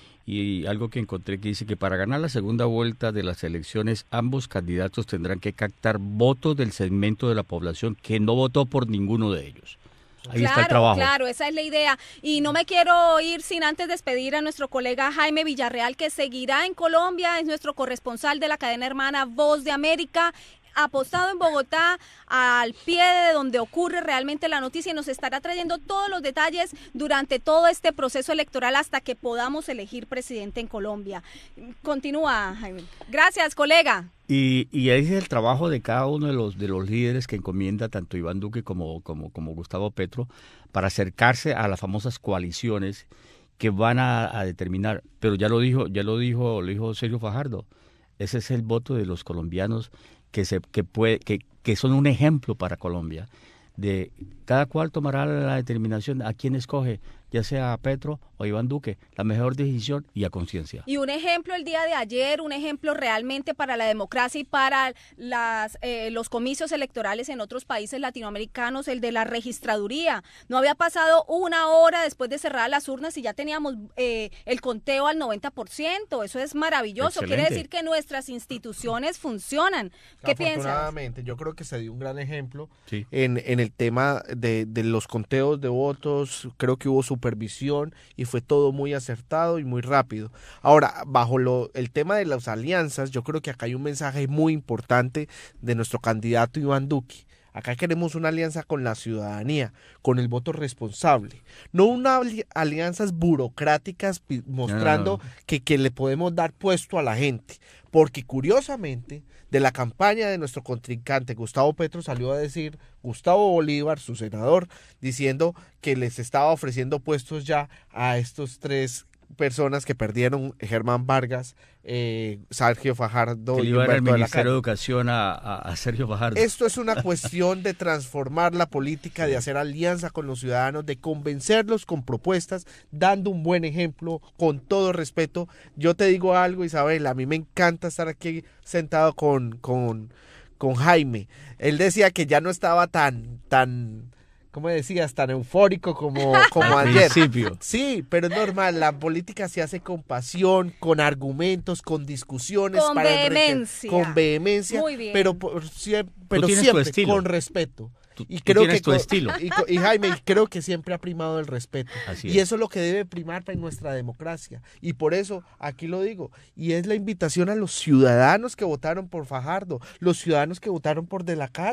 Speaker 4: y algo que encontré que dice que para ganar la segunda vuelta de las elecciones ambos candidatos tendrán que captar votos del segmento de la población que no votó por ninguno de ellos. Ahí
Speaker 2: claro,
Speaker 4: está el trabajo.
Speaker 2: Claro, esa es la idea. Y no me quiero ir sin antes despedir a nuestro colega Jaime Villarreal, que seguirá en Colombia, es nuestro corresponsal de la cadena hermana Voz de América, apostado en Bogotá, al pie de donde ocurre realmente la noticia, y nos estará trayendo todos los detalles durante todo este proceso electoral hasta que podamos elegir presidente en Colombia. Continúa, Jaime. Gracias, colega.
Speaker 4: Y, y ahí es el trabajo de cada uno de los de los líderes que encomienda tanto Iván Duque como, como, como Gustavo Petro para acercarse a las famosas coaliciones que van a, a determinar. Pero ya lo dijo, ya lo dijo, lo dijo Sergio Fajardo. Ese es el voto de los colombianos que se que puede que, que son un ejemplo para Colombia. De cada cual tomará la determinación a quién escoge, ya sea a Petro o Iván Duque, la mejor decisión y a conciencia.
Speaker 2: Y un ejemplo el día de ayer, un ejemplo realmente para la democracia y para las eh, los comicios electorales en otros países latinoamericanos, el de la registraduría. No había pasado una hora después de cerrar las urnas y ya teníamos eh, el conteo al noventa por ciento. Eso es maravilloso.
Speaker 5: Excelente.
Speaker 2: Quiere decir que nuestras instituciones funcionan. ¿Qué piensas?
Speaker 5: Afortunadamente, yo creo que se dio un gran ejemplo
Speaker 4: sí.
Speaker 5: en, en el tema de, de los conteos de votos. Creo que hubo supervisión y fue todo muy acertado y muy rápido. Ahora, bajo lo, el tema de las alianzas, yo creo que acá hay un mensaje muy importante de nuestro candidato Iván Duque. Acá queremos una alianza con la ciudadanía, con el voto responsable, no una ali- alianzas burocráticas mostrando no, no, no. Que, que le podemos dar puesto a la gente, porque curiosamente de la campaña de nuestro contrincante Gustavo Petro salió a decir Gustavo Bolívar, su senador, diciendo que les estaba ofreciendo puestos ya a estos tres personas que perdieron, Germán Vargas, eh, Sergio Fajardo
Speaker 4: que
Speaker 5: y
Speaker 4: iba a dar el
Speaker 5: Humberto de la
Speaker 4: Ministerio
Speaker 5: Calle.
Speaker 4: de Educación a, a, a Sergio Fajardo.
Speaker 5: Esto es una cuestión de transformar la política, de hacer alianza con los ciudadanos, de convencerlos con propuestas, dando un buen ejemplo, con todo respeto. Yo te digo algo, Isabel, a mí me encanta estar aquí sentado con, con, con Jaime. Él decía que ya no estaba tan, tan... ¿cómo decías? Tan eufórico como, como
Speaker 4: Al
Speaker 5: ayer.
Speaker 4: principio.
Speaker 5: Sí, pero es normal, la política se hace con pasión, con argumentos, con discusiones.
Speaker 2: Con
Speaker 5: para
Speaker 2: vehemencia.
Speaker 5: Enrique, con vehemencia,
Speaker 2: Muy bien.
Speaker 5: pero, por, pero
Speaker 4: tienes tu
Speaker 5: siempre
Speaker 4: estilo.
Speaker 5: con respeto.
Speaker 4: Tú,
Speaker 5: y
Speaker 4: tú
Speaker 5: creo
Speaker 4: tienes
Speaker 5: que
Speaker 4: tu
Speaker 5: con,
Speaker 4: estilo.
Speaker 5: Y, y Jaime, creo que siempre ha primado el respeto.
Speaker 4: Así
Speaker 5: y
Speaker 4: es.
Speaker 5: eso es lo que debe primar en nuestra democracia. Y por eso, aquí lo digo, y es la invitación a los ciudadanos que votaron por Fajardo, los ciudadanos que votaron por De la Calle,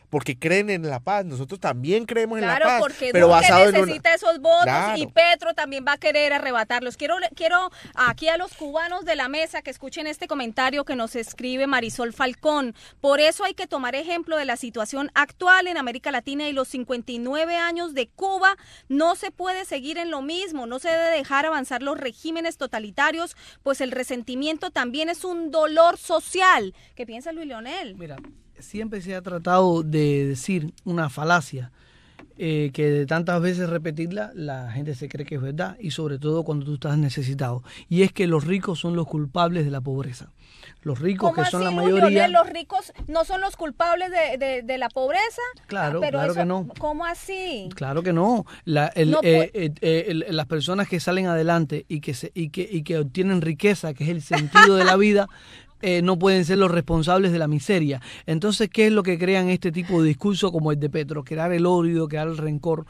Speaker 5: porque creen en la paz. Nosotros también creemos
Speaker 2: claro,
Speaker 5: en la paz,
Speaker 2: porque
Speaker 5: pero
Speaker 2: Duque
Speaker 5: basado
Speaker 2: necesita
Speaker 5: en una...
Speaker 2: esos votos
Speaker 5: Claro.
Speaker 2: y Petro también va a querer arrebatarlos. Quiero, quiero aquí a los cubanos de la mesa que escuchen este comentario que nos escribe Marisol Falcón. Por eso hay que tomar ejemplo de la situación actual en América Latina y los cincuenta y nueve años de Cuba. No se puede seguir en lo mismo, no se debe dejar avanzar los regímenes totalitarios, pues el resentimiento también es un dolor social. ¿Qué piensa Luis Leonel?
Speaker 6: Mira, siempre se ha tratado de decir una falacia eh, que de tantas veces repetirla la gente se cree que es verdad, y sobre todo cuando tú estás necesitado, y es que los ricos son los culpables de la pobreza. Los ricos, que son la
Speaker 2: Luis
Speaker 6: mayoría...
Speaker 2: Leonel, los ricos no son los culpables de, de, de la pobreza?
Speaker 6: Claro,
Speaker 2: Pero
Speaker 6: claro
Speaker 2: eso,
Speaker 6: que no.
Speaker 2: ¿Cómo así?
Speaker 6: Claro que no. La, el,
Speaker 2: No
Speaker 6: eh, eh, eh, el- las personas que salen adelante y que, se, y, que, y que obtienen riqueza, que es el sentido de la vida, eh, no pueden ser los responsables de la miseria. Entonces, ¿qué es lo que crean este tipo de discurso como el de Petro? Crear el odio, crear el rencor.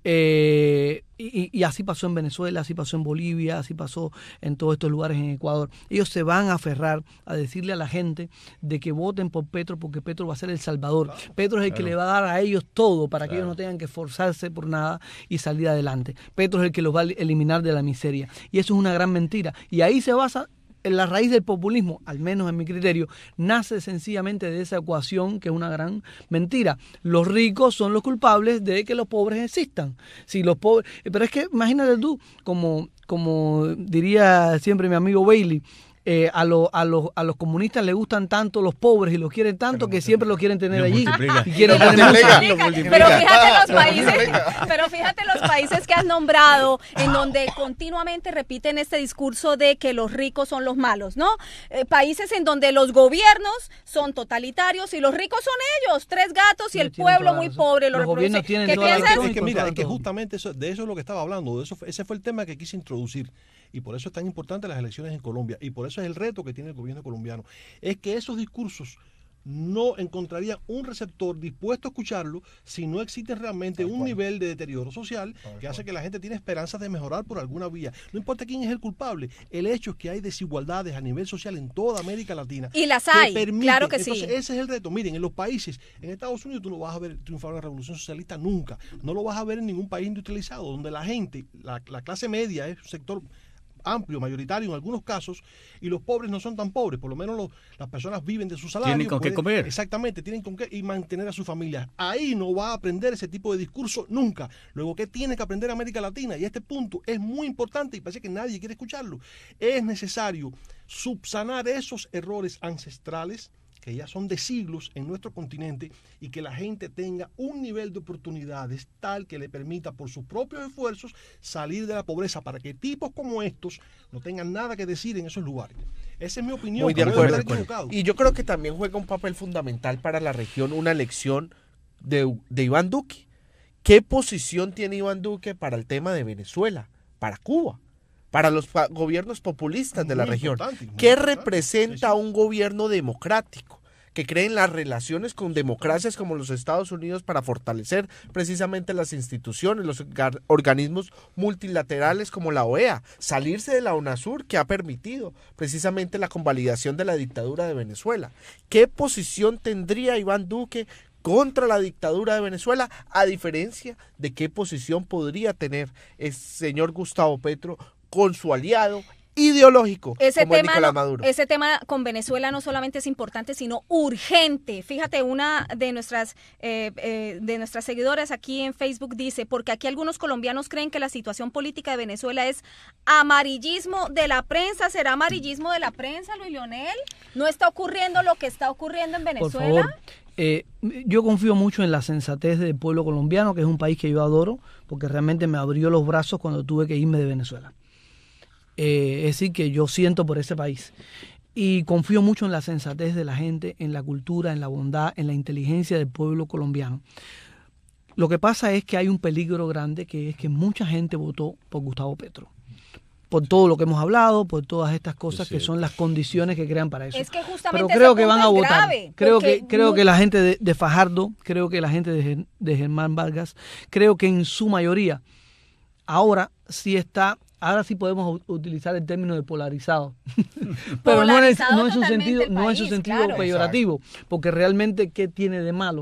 Speaker 6: Eh, y, y así pasó en Venezuela, así pasó en Bolivia, así pasó en todos estos lugares en Ecuador. Ellos se van a aferrar a decirle a la gente de que voten por Petro porque Petro va a ser el salvador. Petro es el que
Speaker 4: Claro.
Speaker 6: le va a dar a ellos todo para que
Speaker 4: Claro.
Speaker 6: ellos no tengan que esforzarse por nada y salir adelante. Petro es el que los va a eliminar de la miseria. Y eso es una gran mentira. Y ahí se basa en la raíz del populismo, al menos en mi criterio, nace sencillamente de esa ecuación que es una gran mentira. Los ricos son los culpables de que los pobres existan. Si los pobres, pero es que imagínate tú, como, como diría siempre mi amigo Bailey, eh, a, lo- a, los, a los comunistas les gustan tanto los pobres y los quieren tanto que siempre los quieren tener
Speaker 4: Lo
Speaker 6: allí.
Speaker 4: multiplica.
Speaker 6: Y quieren
Speaker 2: Lo
Speaker 6: poner
Speaker 2: multiplica.
Speaker 6: música.
Speaker 2: Lo multiplica. Pero fíjate los países, pero fíjate los países que has nombrado en donde continuamente repiten este discurso de que los ricos son los malos, ¿no? Eh, países en donde los gobiernos son totalitarios y los ricos son ellos, tres gatos y el
Speaker 3: Ellos tienen
Speaker 2: pueblo
Speaker 3: toda la
Speaker 2: muy
Speaker 3: razón.
Speaker 2: pobre lo
Speaker 3: Los gobiernos
Speaker 2: reproduce.
Speaker 3: tienen
Speaker 2: ¿Qué
Speaker 3: toda la
Speaker 2: piensas?
Speaker 3: razón. Es que mira, es que justamente eso, de eso es lo que estaba hablando, de eso fue- ese fue el tema que quise introducir, y por eso es tan importante las elecciones en Colombia, y por eso es el reto que tiene el gobierno colombiano, es que esos discursos no encontrarían un receptor dispuesto a escucharlo si no existe realmente un nivel de deterioro social que hace que la gente tiene esperanzas de mejorar por alguna vía. No importa quién es el culpable, el hecho es que hay desigualdades a nivel social en toda América Latina.
Speaker 2: Y las
Speaker 3: que
Speaker 2: hay,
Speaker 3: permiten-
Speaker 2: claro que sí.
Speaker 3: entonces, ese es el reto. Miren, en los países, en Estados Unidos tú no vas a ver triunfar una revolución socialista nunca. No lo vas a ver en ningún país industrializado, donde la gente, la, la clase media es un sector amplio, mayoritario en algunos casos, y los pobres no son tan pobres, por lo menos los- las personas viven de su salario.
Speaker 4: Tienen con qué comer.
Speaker 3: Exactamente, tienen con qué y mantener a su familia. Ahí no va a aprender ese tipo de discurso nunca. Luego, ¿qué tiene que aprender América Latina? Y este punto es muy importante y parece que nadie quiere escucharlo. Es necesario subsanar esos errores ancestrales que ya son de siglos en nuestro continente, y que la gente tenga un nivel de oportunidades tal que le permita por sus propios esfuerzos salir de la pobreza, para que tipos como estos no tengan nada que decir en esos lugares. Esa es mi opinión.
Speaker 5: Muy de
Speaker 3: puedo
Speaker 5: acuerdo.
Speaker 3: estar equivocado.
Speaker 5: Y yo creo que también juega un papel fundamental para la región una elección de, de Iván Duque. ¿Qué posición tiene Iván Duque para el tema de Venezuela, para Cuba, para los pa- gobiernos populistas de la
Speaker 3: Muy
Speaker 5: región?
Speaker 3: importante, muy
Speaker 5: ¿Qué
Speaker 3: importante.
Speaker 5: representa un gobierno democrático que cree en las relaciones con democracias como los Estados Unidos para fortalecer precisamente las instituciones, los orga- organismos multilaterales como la O E A, salirse de la UNASUR, que ha permitido precisamente la convalidación de la dictadura de Venezuela? ¿Qué posición tendría Iván Duque contra la dictadura de Venezuela, a diferencia de qué posición podría tener el señor Gustavo Petro con su aliado ideológico
Speaker 2: Ese
Speaker 5: como es
Speaker 2: tema,
Speaker 5: Nicolás
Speaker 2: no-
Speaker 5: Maduro?
Speaker 2: ese tema con Venezuela no solamente es importante, sino urgente. Fíjate, una de nuestras eh, eh, de nuestras seguidoras aquí en Facebook dice, porque aquí algunos colombianos creen que la situación política de Venezuela es amarillismo de la prensa. ¿Será amarillismo de la prensa, Luis Leonel? ¿No está ocurriendo lo que está ocurriendo en
Speaker 6: Por
Speaker 2: Venezuela?
Speaker 6: favor, eh, yo confío mucho en la sensatez del pueblo colombiano, que es un país que yo adoro, porque realmente me abrió los brazos cuando tuve que irme de Venezuela. Eh, es decir, que yo siento por ese país. Y confío mucho en la sensatez de la gente, en la cultura, en la bondad, en la inteligencia del pueblo colombiano. Lo que pasa es que hay un peligro grande, que es que mucha gente votó por Gustavo Petro. Por todo lo que hemos hablado, por todas estas cosas que son las condiciones que crean para eso.
Speaker 2: Es que justamente
Speaker 6: Pero
Speaker 2: ese
Speaker 6: creo que
Speaker 2: punto
Speaker 6: van a
Speaker 2: es
Speaker 6: votar.
Speaker 2: grave,
Speaker 6: creo
Speaker 2: porque
Speaker 6: que creo
Speaker 2: mu-
Speaker 6: que la gente de, de Fajardo, creo que la gente de, Ger- de Germán Vargas, creo que en su mayoría ahora sí está, ahora sí podemos u- utilizar el término de polarizado. Pero no en, el-
Speaker 2: Polarizado
Speaker 6: no en su
Speaker 2: totalmente
Speaker 6: sentido,
Speaker 2: el
Speaker 6: no en su
Speaker 2: país,
Speaker 6: sentido
Speaker 2: claro.
Speaker 6: peyorativo, porque realmente qué tiene de malo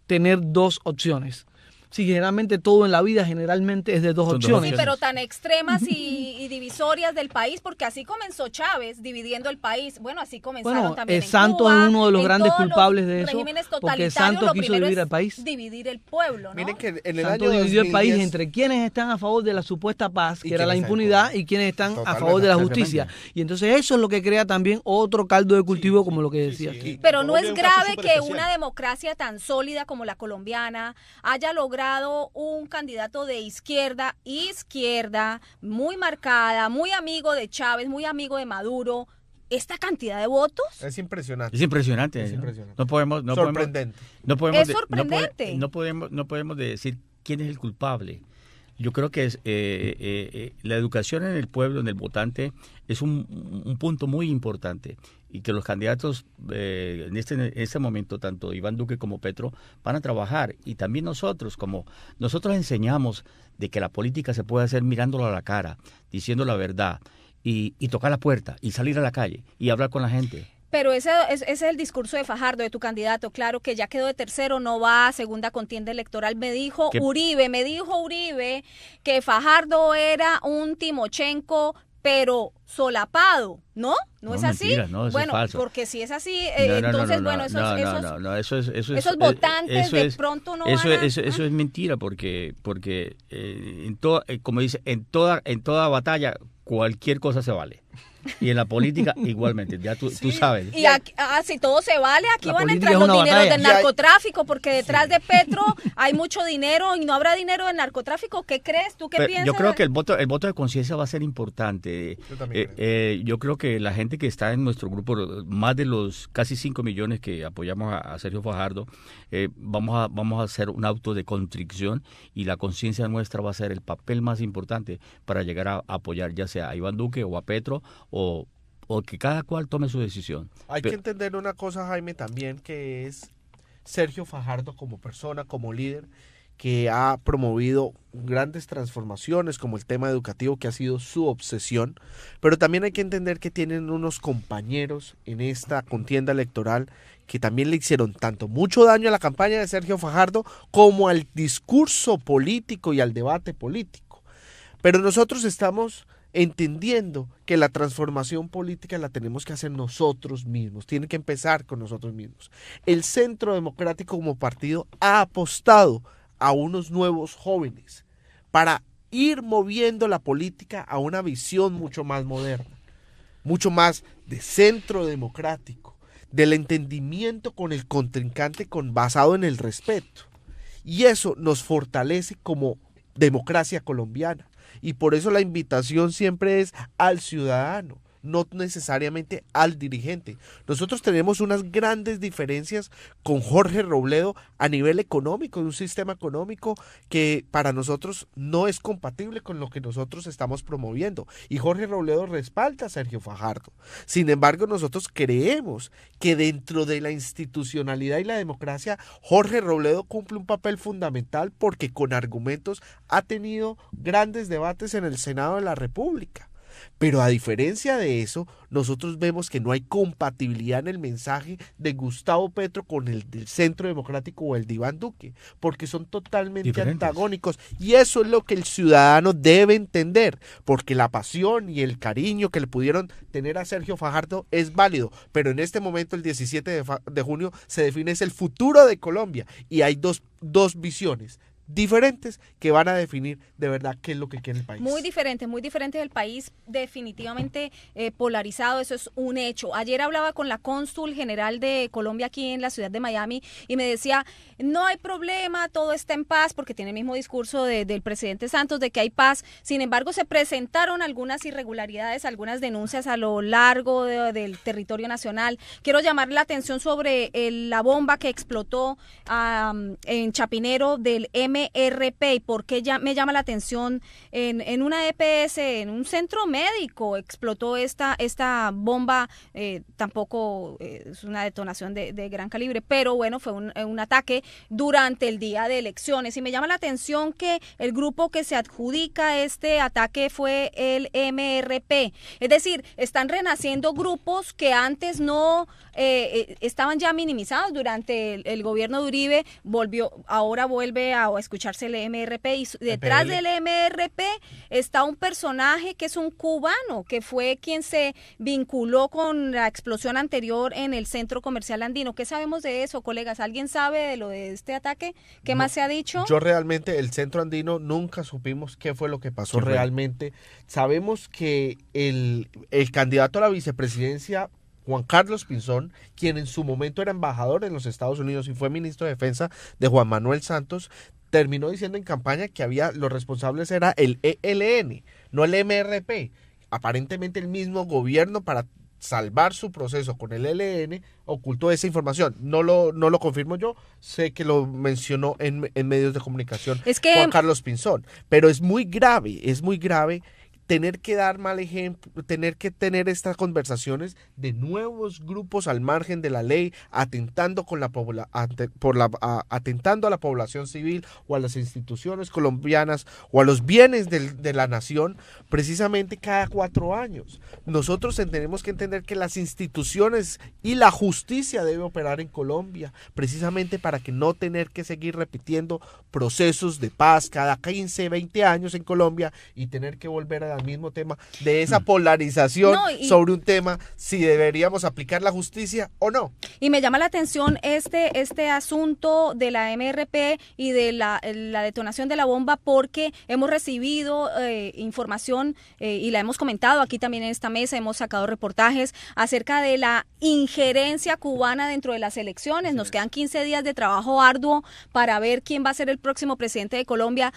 Speaker 6: tener dos opciones. Sí, generalmente todo en la vida generalmente es de dos
Speaker 2: Sí,
Speaker 6: opciones.
Speaker 2: pero tan extremas y, y divisorias del país, porque así comenzó Chávez, dividiendo el país. Bueno, así comenzaron
Speaker 6: Bueno,
Speaker 2: también
Speaker 6: eh,
Speaker 2: en
Speaker 6: Santos
Speaker 2: Cuba,
Speaker 6: es uno de los
Speaker 2: en
Speaker 6: grandes
Speaker 2: todos
Speaker 6: culpables
Speaker 2: los
Speaker 6: de eso,
Speaker 2: regímenes
Speaker 6: porque
Speaker 2: totalitarios,
Speaker 6: Santos
Speaker 2: lo
Speaker 6: quiso
Speaker 2: primero
Speaker 6: dividir
Speaker 2: es
Speaker 6: al país.
Speaker 2: dividir el pueblo, ¿no?
Speaker 5: Miren que en el año
Speaker 6: Santos dividió el país
Speaker 5: dos mil diez
Speaker 6: entre quienes están a favor de la supuesta paz, que
Speaker 5: Y
Speaker 6: era la
Speaker 5: quienes están en
Speaker 6: impunidad, y quienes están a
Speaker 5: Totalmente,
Speaker 6: favor de la
Speaker 5: claramente.
Speaker 6: justicia. Y entonces eso es lo que crea también otro caldo de cultivo, como lo que decía.
Speaker 2: Pero no
Speaker 3: Colombia
Speaker 2: es
Speaker 3: es un caso
Speaker 2: grave
Speaker 3: súper
Speaker 2: que
Speaker 3: especial.
Speaker 2: una democracia tan sólida como la colombiana haya logrado un candidato de izquierda, izquierda, muy marcada, muy amigo de Chávez, muy amigo de Maduro, esta cantidad de votos.
Speaker 5: Es impresionante.
Speaker 4: Es impresionante.
Speaker 5: Es
Speaker 4: ¿no?
Speaker 5: impresionante.
Speaker 4: No podemos, no
Speaker 5: Sorprendente.
Speaker 4: Podemos, no podemos
Speaker 2: Es
Speaker 4: de- no pode-
Speaker 2: sorprendente.
Speaker 4: No, podemos, no podemos decir quién es el culpable. Yo creo que es, eh, eh, eh, la educación en el pueblo, en el votante, es un, un punto muy importante y que los candidatos eh, en, este, en este momento, tanto Iván Duque como Petro, van a trabajar. Y también nosotros, como nosotros enseñamos de que la política se puede hacer mirándolo a la cara, diciendo la verdad y, y tocar la puerta y salir a la calle y hablar con la gente.
Speaker 2: Pero ese, es- ese es el discurso de Fajardo, de tu candidato, claro que ya quedó de tercero, no va a segunda contienda electoral. Me dijo
Speaker 4: ¿Qué?
Speaker 2: Uribe, me dijo Uribe que Fajardo era un Timochenko, pero solapado, ¿no? ¿No,
Speaker 4: No,
Speaker 2: es así?
Speaker 4: mentira, no, eso es
Speaker 2: bueno,
Speaker 4: falso.
Speaker 2: porque si es así, eh,
Speaker 4: No, no, no,
Speaker 2: entonces,
Speaker 4: no,
Speaker 2: bueno,
Speaker 4: no,
Speaker 2: esos,
Speaker 4: no,
Speaker 2: esos,
Speaker 4: no, no, eso es, eso es,
Speaker 2: esos
Speaker 4: eh,
Speaker 2: votantes
Speaker 4: eso
Speaker 2: de
Speaker 4: es-
Speaker 2: pronto no
Speaker 4: eso
Speaker 2: van
Speaker 4: es,
Speaker 2: a-
Speaker 4: eso, eso es mentira porque porque eh, en toda, eh, como dice, en toda en toda batalla cualquier cosa se vale. Y en la política igualmente, ya tú, tú sabes.
Speaker 2: Y aquí, ah, si todo se vale, aquí
Speaker 6: La
Speaker 2: van a
Speaker 6: política
Speaker 2: entrar
Speaker 6: es
Speaker 2: los
Speaker 6: una
Speaker 2: dineros
Speaker 6: batalla.
Speaker 2: del
Speaker 5: Y hay-
Speaker 2: narcotráfico, porque detrás de Petro hay mucho dinero y no habrá dinero del narcotráfico. ¿Qué crees? ¿Tú qué
Speaker 4: Pero
Speaker 2: piensas?
Speaker 4: yo creo que el voto el voto de conciencia va a ser importante.
Speaker 5: Yo también
Speaker 4: Eh, eh, yo creo que la gente que está en nuestro grupo, más de los casi cinco millones que apoyamos a, a Sergio Fajardo, eh, vamos a vamos a hacer un auto de contrición y la conciencia nuestra va a ser el papel más importante para llegar a, apoyar ya sea a Iván Duque o a Petro o, o que cada cual tome su decisión.
Speaker 5: Hay
Speaker 4: Pe-
Speaker 5: que entender una cosa, Jaime, también, que es Sergio Fajardo como persona, como líder, que ha promovido grandes transformaciones como el tema educativo, que ha sido su obsesión, pero también hay que entender que tienen unos compañeros en esta contienda electoral que también le hicieron tanto mucho daño a la campaña de Sergio Fajardo como al discurso político y al debate político. Pero nosotros estamos entendiendo que la transformación política la tenemos que hacer nosotros mismos, tiene que empezar con nosotros mismos. El Centro Democrático como partido ha apostado a unos nuevos jóvenes para ir moviendo la política a una visión mucho más moderna, mucho más de centro democrático, del entendimiento con el contrincante con, basado en el respeto. Y eso nos fortalece como democracia colombiana. Y por eso la invitación siempre es al ciudadano, no necesariamente al dirigente. Nosotros tenemos unas grandes diferencias con Jorge Robledo a nivel económico, de un sistema económico que para nosotros no es compatible con lo que nosotros estamos promoviendo. Y Jorge Robledo respalda a Sergio Fajardo. Sin embargo, nosotros creemos que dentro de la institucionalidad y la democracia, Jorge Robledo cumple un papel fundamental porque con argumentos ha tenido grandes debates en el Senado de la República. Pero a diferencia de eso, nosotros vemos que no hay compatibilidad en el mensaje de Gustavo Petro con el del Centro Democrático o el de Iván Duque, porque son totalmente
Speaker 4: Diferentes.
Speaker 5: antagónicos. Y eso es lo que el ciudadano debe entender, porque la pasión y el cariño que le pudieron tener a Sergio Fajardo es válido, pero en este momento, el diecisiete de, fa- de junio, se define es el futuro de Colombia, y hay dos, dos visiones diferentes que van a definir de verdad qué es lo que quiere el país.
Speaker 2: Muy diferente, muy diferente del país, definitivamente eh, polarizado, eso es un hecho. Ayer hablaba con la cónsul general de Colombia aquí en la ciudad de Miami y me decía, no hay problema, todo está en paz, porque tiene el mismo discurso de, del presidente Santos de que hay paz. Sin embargo, se presentaron algunas irregularidades, algunas denuncias a lo largo de, del territorio nacional. Quiero llamar la atención sobre el, la bomba que explotó um, en Chapinero del M M R P. ¿Y por qué ya me llama la atención? En, en una E P S, en un centro médico, explotó esta, esta bomba, eh, tampoco eh, es una detonación de, de gran calibre, pero bueno, fue un, un ataque durante el día de elecciones. Y me llama la atención que el grupo que se adjudica este ataque fue el M R P. Es decir, están renaciendo grupos que antes no eh, estaban ya minimizados durante el, el gobierno de Uribe, volvió, ahora vuelve a, a escucharse el M R P, y detrás
Speaker 5: P L.
Speaker 2: del M R P está un personaje que es un cubano, que fue quien se vinculó con la explosión anterior en el centro comercial andino. ¿Qué sabemos de eso, colegas? ¿Alguien sabe de lo de este ataque? ¿Qué
Speaker 5: No,
Speaker 2: más se ha dicho?
Speaker 5: Yo realmente, el centro andino, nunca supimos qué fue lo que pasó realmente. Sabemos que el, el candidato a la vicepresidencia, Juan Carlos Pinzón, quien en su momento era embajador en los Estados Unidos y fue ministro de Defensa de Juan Manuel Santos, terminó diciendo en campaña que había los responsables era el E L N, no el M R P. Aparentemente el mismo gobierno, para salvar su proceso con el E L N, ocultó esa información. No lo, no lo confirmo yo, sé que lo mencionó en, en medios de comunicación
Speaker 2: es que...
Speaker 5: Juan Carlos Pinzón, pero es muy grave, es muy grave tener que dar mal ejemplo, tener que tener estas conversaciones de nuevos grupos al margen de la ley, atentando con la pobla, ante, por la, a, atentando a la población civil o a las instituciones colombianas o a los bienes del, de la nación, precisamente cada cuatro años. Nosotros tenemos que entender que las instituciones y la justicia debe operar en Colombia, precisamente para que no tener que seguir repitiendo procesos de paz cada quince, veinte años en Colombia y tener que volver a al mismo tema de esa polarización
Speaker 2: no, y,
Speaker 5: sobre un tema, si deberíamos aplicar la justicia o no.
Speaker 2: Y me llama la atención este, este asunto de la M R P y de la, la detonación de la bomba, porque hemos recibido eh, información eh, y la hemos comentado aquí también en esta mesa, hemos sacado reportajes acerca de la injerencia cubana dentro de las elecciones. Nos quedan quince días de trabajo arduo para ver quién va a ser el próximo presidente de Colombia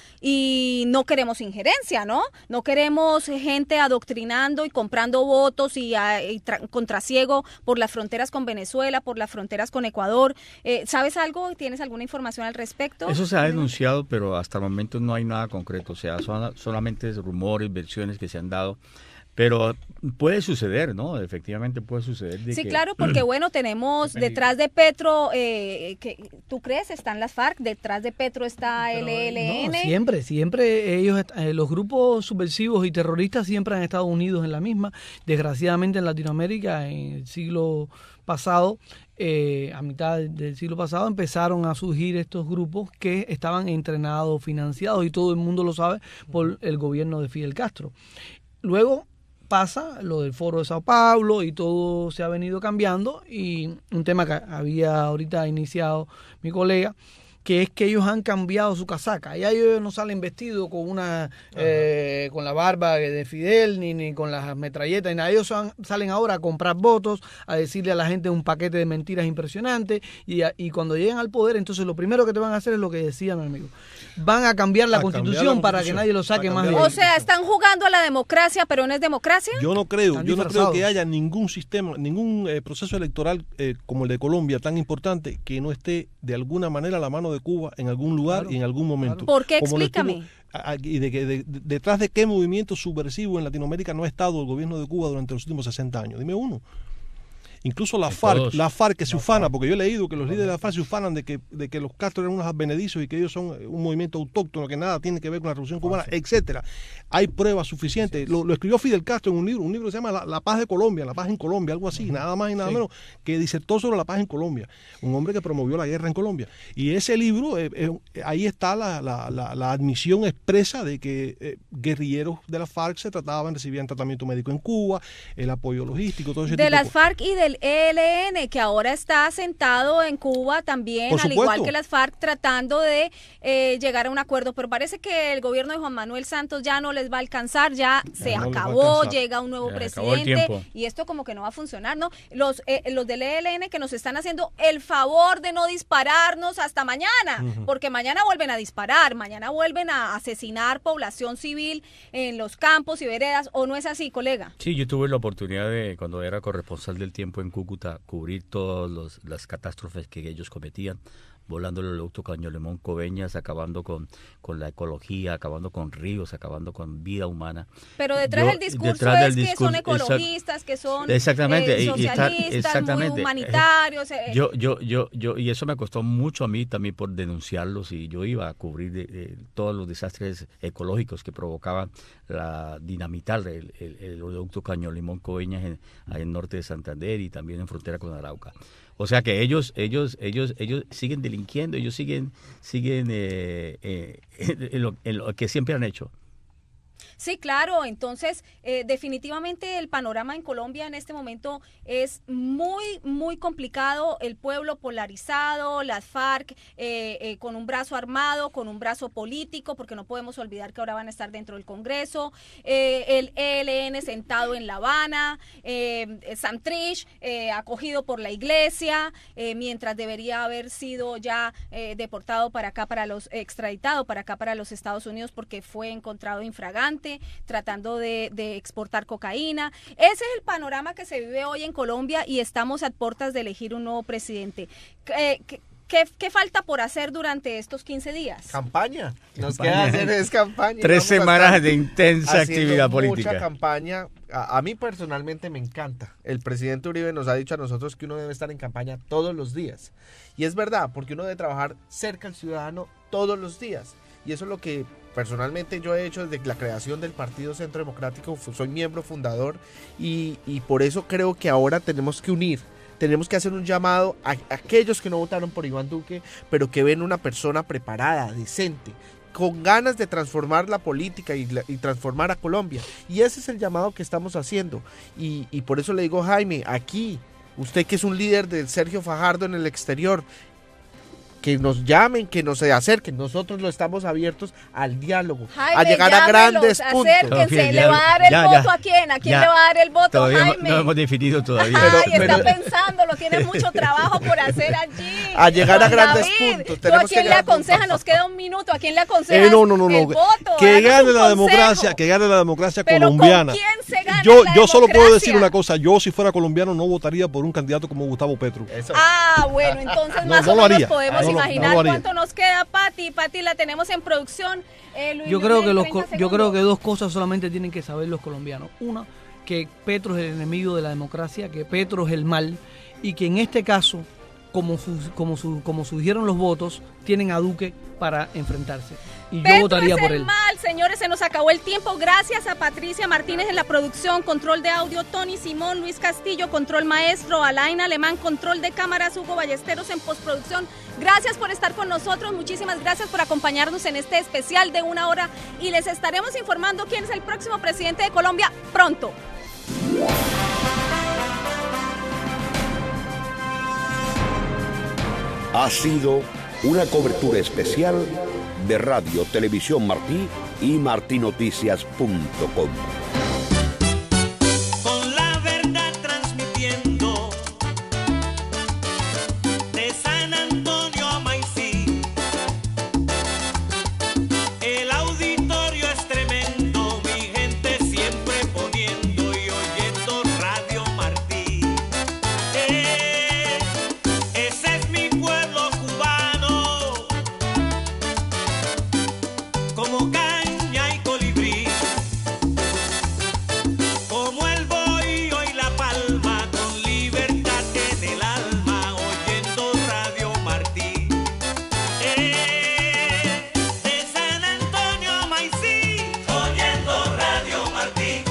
Speaker 2: y no queremos injerencia, ¿no? No queremos gente adoctrinando y comprando votos y, y contraciego por las fronteras con Venezuela, por las fronteras con Ecuador. Eh, ¿Sabes algo? ¿Tienes alguna información al respecto?
Speaker 4: Eso se ha denunciado, pero hasta el momento no hay nada concreto. O sea, son solamente rumores, versiones que se han dado. Pero puede suceder, ¿no? Efectivamente puede suceder. De
Speaker 2: sí,
Speaker 4: que...
Speaker 2: claro, porque bueno, tenemos detrás de Petro, eh, que, ¿tú crees? Están las FARC, detrás de Petro está el E L N.
Speaker 6: No, siempre, siempre ellos, eh, los grupos subversivos y terroristas siempre han estado unidos en la misma. Desgraciadamente en Latinoamérica, en el siglo pasado, eh, a mitad del siglo pasado, empezaron a surgir estos grupos que estaban entrenados, financiados, y todo el mundo lo sabe, por el gobierno de Fidel Castro. Luego pasa lo del Foro de Sao Paulo y todo se ha venido cambiando, y un tema que había ahorita iniciado mi colega, que es que ellos han cambiado su casaca. Ya ellos no salen vestidos con una eh, con la barba de Fidel, ni, ni con las metralletas, ni nada. Ellos son, salen ahora a comprar votos, a decirle a la gente un paquete de mentiras impresionantes, y, a, y cuando llegan al poder, entonces lo primero que te van a hacer es lo que decía mi amigo. Van a cambiar la, a constitución, cambiar la para que nadie lo saque más de ahí.
Speaker 2: O sea, están jugando a la democracia, pero no es democracia.
Speaker 3: Yo no creo, yo no creo que haya ningún sistema, ningún eh, proceso electoral eh, como el de Colombia tan importante que no esté de alguna manera a la mano de Cuba en algún lugar, claro, y en algún momento.
Speaker 2: ¿Por qué? Explícame.
Speaker 3: Y de, de, de, detrás de qué movimiento subversivo en Latinoamérica no ha estado el gobierno de Cuba durante los últimos sesenta años. Dime uno. Incluso la FARC, la FARC que se ufana, porque yo he leído que los líderes de la FARC se ufanan de que, de que los Castro eran unos advenedizos y que ellos son un movimiento autóctono que nada tiene que ver con la revolución cubana, etcétera. Hay pruebas suficientes. Lo, lo escribió Fidel Castro en un libro, un libro que se llama La, la Paz de Colombia, La Paz en Colombia, algo así, nada más y nada sí. menos, que disertó sobre la paz en Colombia. Un hombre que promovió la guerra en Colombia. Y ese libro, eh, eh, ahí está la, la, la, la admisión expresa de que eh, guerrilleros de la FARC se trataban, recibían tratamiento médico en Cuba, el apoyo logístico, todo ese
Speaker 2: de
Speaker 3: tipo
Speaker 2: las
Speaker 3: de
Speaker 2: FARC y del E L N, que ahora está asentado en Cuba también, al igual que las FARC, tratando de eh, llegar a un acuerdo, pero parece que el gobierno de Juan Manuel Santos ya no les va a alcanzar, ya, ya se no acabó, llega un nuevo ya presidente y esto como que no va a funcionar, ¿no? Los, eh, los del E L N que nos están haciendo el favor de no dispararnos hasta mañana, uh-huh. porque mañana vuelven a disparar, mañana vuelven a asesinar población civil en los campos y veredas, ¿o no es así, colega?
Speaker 4: Sí, yo tuve la oportunidad de, cuando era corresponsal del Tiempo en Cúcuta, cubrir todas las catástrofes que ellos cometían. volando el oleoducto Caño Limón Coveñas, acabando con, con la ecología, acabando con ríos, acabando con vida humana.
Speaker 2: Pero detrás
Speaker 4: Yo,
Speaker 2: del discurso
Speaker 4: detrás del
Speaker 2: es que
Speaker 4: discurso,
Speaker 2: son ecologistas, que son
Speaker 4: exactamente,
Speaker 2: eh,
Speaker 4: y- y está-
Speaker 2: socialistas,
Speaker 4: exactamente.
Speaker 2: muy humanitarios. eh,
Speaker 4: Yo, yo, yo, yo, y eso me costó mucho a mí también por denunciarlos, y yo iba a cubrir de, de todos los desastres ecológicos que provocaban la dinamitar el, el, el oleoducto Caño Limón Coveñas en, en el norte de Santander y también en frontera con Arauca. O sea que ellos, ellos, ellos, ellos siguen delinquiendo, ellos siguen, siguen eh, eh, en, lo, en lo que siempre han hecho.
Speaker 2: Sí, claro. Entonces, eh, definitivamente el panorama en Colombia en este momento es muy, muy complicado. El pueblo polarizado, las FARC eh, eh, con un brazo armado, con un brazo político, porque no podemos olvidar que ahora van a estar dentro del Congreso. Eh, el E L N sentado en La Habana, eh, Santrich eh, acogido por la iglesia, eh, mientras debería haber sido ya eh, deportado para acá, para los extraditado para acá, para los Estados Unidos, porque fue encontrado infragante tratando de, de exportar cocaína. Ese es el panorama que se vive hoy en Colombia y estamos a puertas de elegir un nuevo presidente. Eh, ¿qué, qué, qué falta por hacer durante estos quince días?
Speaker 5: Campaña. Nos
Speaker 4: Campaña.
Speaker 5: queda hacer es campaña.
Speaker 4: Tres
Speaker 5: Vamos a
Speaker 4: semanas
Speaker 5: estar
Speaker 4: de intensa
Speaker 5: haciendo
Speaker 4: actividad
Speaker 5: mucha
Speaker 4: política.
Speaker 5: campaña. A, a mí personalmente me encanta. El presidente Uribe nos ha dicho a nosotros que uno debe estar en campaña todos los días. Y es verdad, porque uno debe trabajar cerca al ciudadano todos los días. Y eso es lo que personalmente yo he hecho desde la creación del Partido Centro Democrático. Soy miembro fundador y, y por eso creo que ahora tenemos que unir. Tenemos que hacer un llamado a, a aquellos que no votaron por Iván Duque, pero que ven una persona preparada, decente, con ganas de transformar la política y, la- y transformar a Colombia. Y ese es el llamado que estamos haciendo. Y, y por eso le digo, Jaime, aquí, usted que es un líder del Sergio Fajardo en el exterior, que nos llamen, que nos se acerquen. Nosotros lo estamos abiertos al diálogo,
Speaker 2: Jaime,
Speaker 5: a llegar a
Speaker 2: llámelos,
Speaker 5: grandes puntos.
Speaker 2: acérquense.
Speaker 4: Ya,
Speaker 2: ¿Le va a dar el
Speaker 4: ya,
Speaker 2: voto
Speaker 4: ya.
Speaker 2: a quién? ¿A quién
Speaker 4: Ya.
Speaker 2: le va a dar el voto,
Speaker 4: Todavía no,
Speaker 2: Jaime?
Speaker 4: no hemos definido todavía.
Speaker 2: Ay,
Speaker 5: Pero-
Speaker 2: está
Speaker 5: pero-
Speaker 2: pensándolo, tiene mucho trabajo por hacer allí.
Speaker 5: A llegar a
Speaker 2: Don
Speaker 5: grandes
Speaker 2: David,
Speaker 5: puntos,
Speaker 2: ¿tú
Speaker 5: tenemos
Speaker 2: a quién
Speaker 5: que
Speaker 2: le
Speaker 5: llegar-
Speaker 2: aconseja? Nos queda un minuto. ¿A quién le aconseja?
Speaker 3: Eh, no, no, no, no.
Speaker 2: el voto?
Speaker 3: Que
Speaker 2: Háganos
Speaker 3: gane
Speaker 2: un
Speaker 3: la
Speaker 2: consejo.
Speaker 3: democracia, que gane la democracia
Speaker 2: Pero
Speaker 3: colombiana.
Speaker 2: ¿con quién se gana
Speaker 3: Yo,
Speaker 2: la
Speaker 3: yo solo puedo decir
Speaker 2: democracia?
Speaker 3: una cosa. Yo, si fuera colombiano, no votaría por un candidato como Gustavo Petro.
Speaker 2: Ah, bueno, entonces
Speaker 3: No,
Speaker 2: más
Speaker 3: no
Speaker 2: o
Speaker 3: lo
Speaker 2: menos
Speaker 3: haría.
Speaker 2: podemos
Speaker 3: No lo- no
Speaker 2: imaginar
Speaker 3: lo haría.
Speaker 2: cuánto nos queda, Pati. Pati, la tenemos en producción. Eh, Luis
Speaker 6: Yo creo
Speaker 2: Miguel,
Speaker 6: que los,
Speaker 2: treinta
Speaker 6: co- yo creo
Speaker 2: segundos.
Speaker 6: que dos cosas solamente tienen que saber los colombianos. Una, que Petro es el enemigo de la democracia, que Petro es el mal y que en este caso, como su- como su- como surgieron los votos, tienen a Duque para enfrentarse. Y yo
Speaker 2: Petro
Speaker 6: votaría
Speaker 2: es
Speaker 6: por
Speaker 2: el
Speaker 6: él.
Speaker 2: mal, señores, se nos acabó el tiempo. Gracias a Patricia Martínez en la producción, control de audio, Tony Simón, Luis Castillo, control maestro, Alain Alemán, control de cámaras, Hugo Ballesteros en postproducción. Gracias por estar con nosotros, muchísimas gracias por acompañarnos en este especial de una hora y les estaremos informando quién es el próximo presidente de Colombia pronto.
Speaker 1: Ha sido una cobertura especial de Radio Televisión Martí y martinoticias punto com.
Speaker 11: Con la verdad transmitiendo de San Antonio a Maicí. El auditorio es tremendo, mi gente siempre poniendo y oyendo Radio Martí. Eh, ese es mi pueblo cubano, como caña y colibrí. Como el bohío y la palma, con libertad en el alma, oyendo Radio Martí. Eh, de San Antonio a Maicí, oyendo Radio Martí.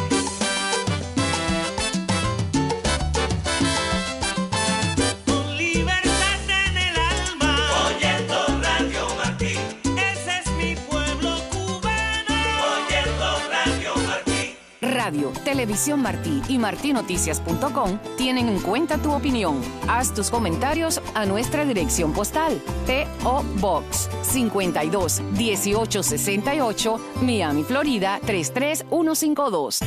Speaker 11: Con libertad en el alma, oyendo Radio Martí. Ese es mi pueblo cubano, oyendo Radio Martí.
Speaker 15: Radio, Televisión Martí y martinoticias punto com tienen en cuenta tu opinión. Haz tus comentarios a nuestra dirección postal P O Box cincuenta y dos dieciocho sesenta y ocho, Miami, Florida tres tres uno cinco dos.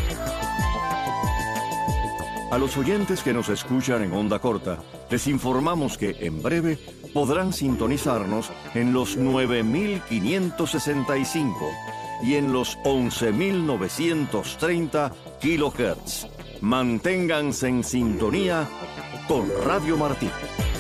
Speaker 16: A los oyentes que nos escuchan en onda corta, les informamos que en breve podrán sintonizarnos en los nueve mil quinientos sesenta y cinco y en los once mil novecientos treinta kilohertz. Manténganse en sintonía con Radio Martí.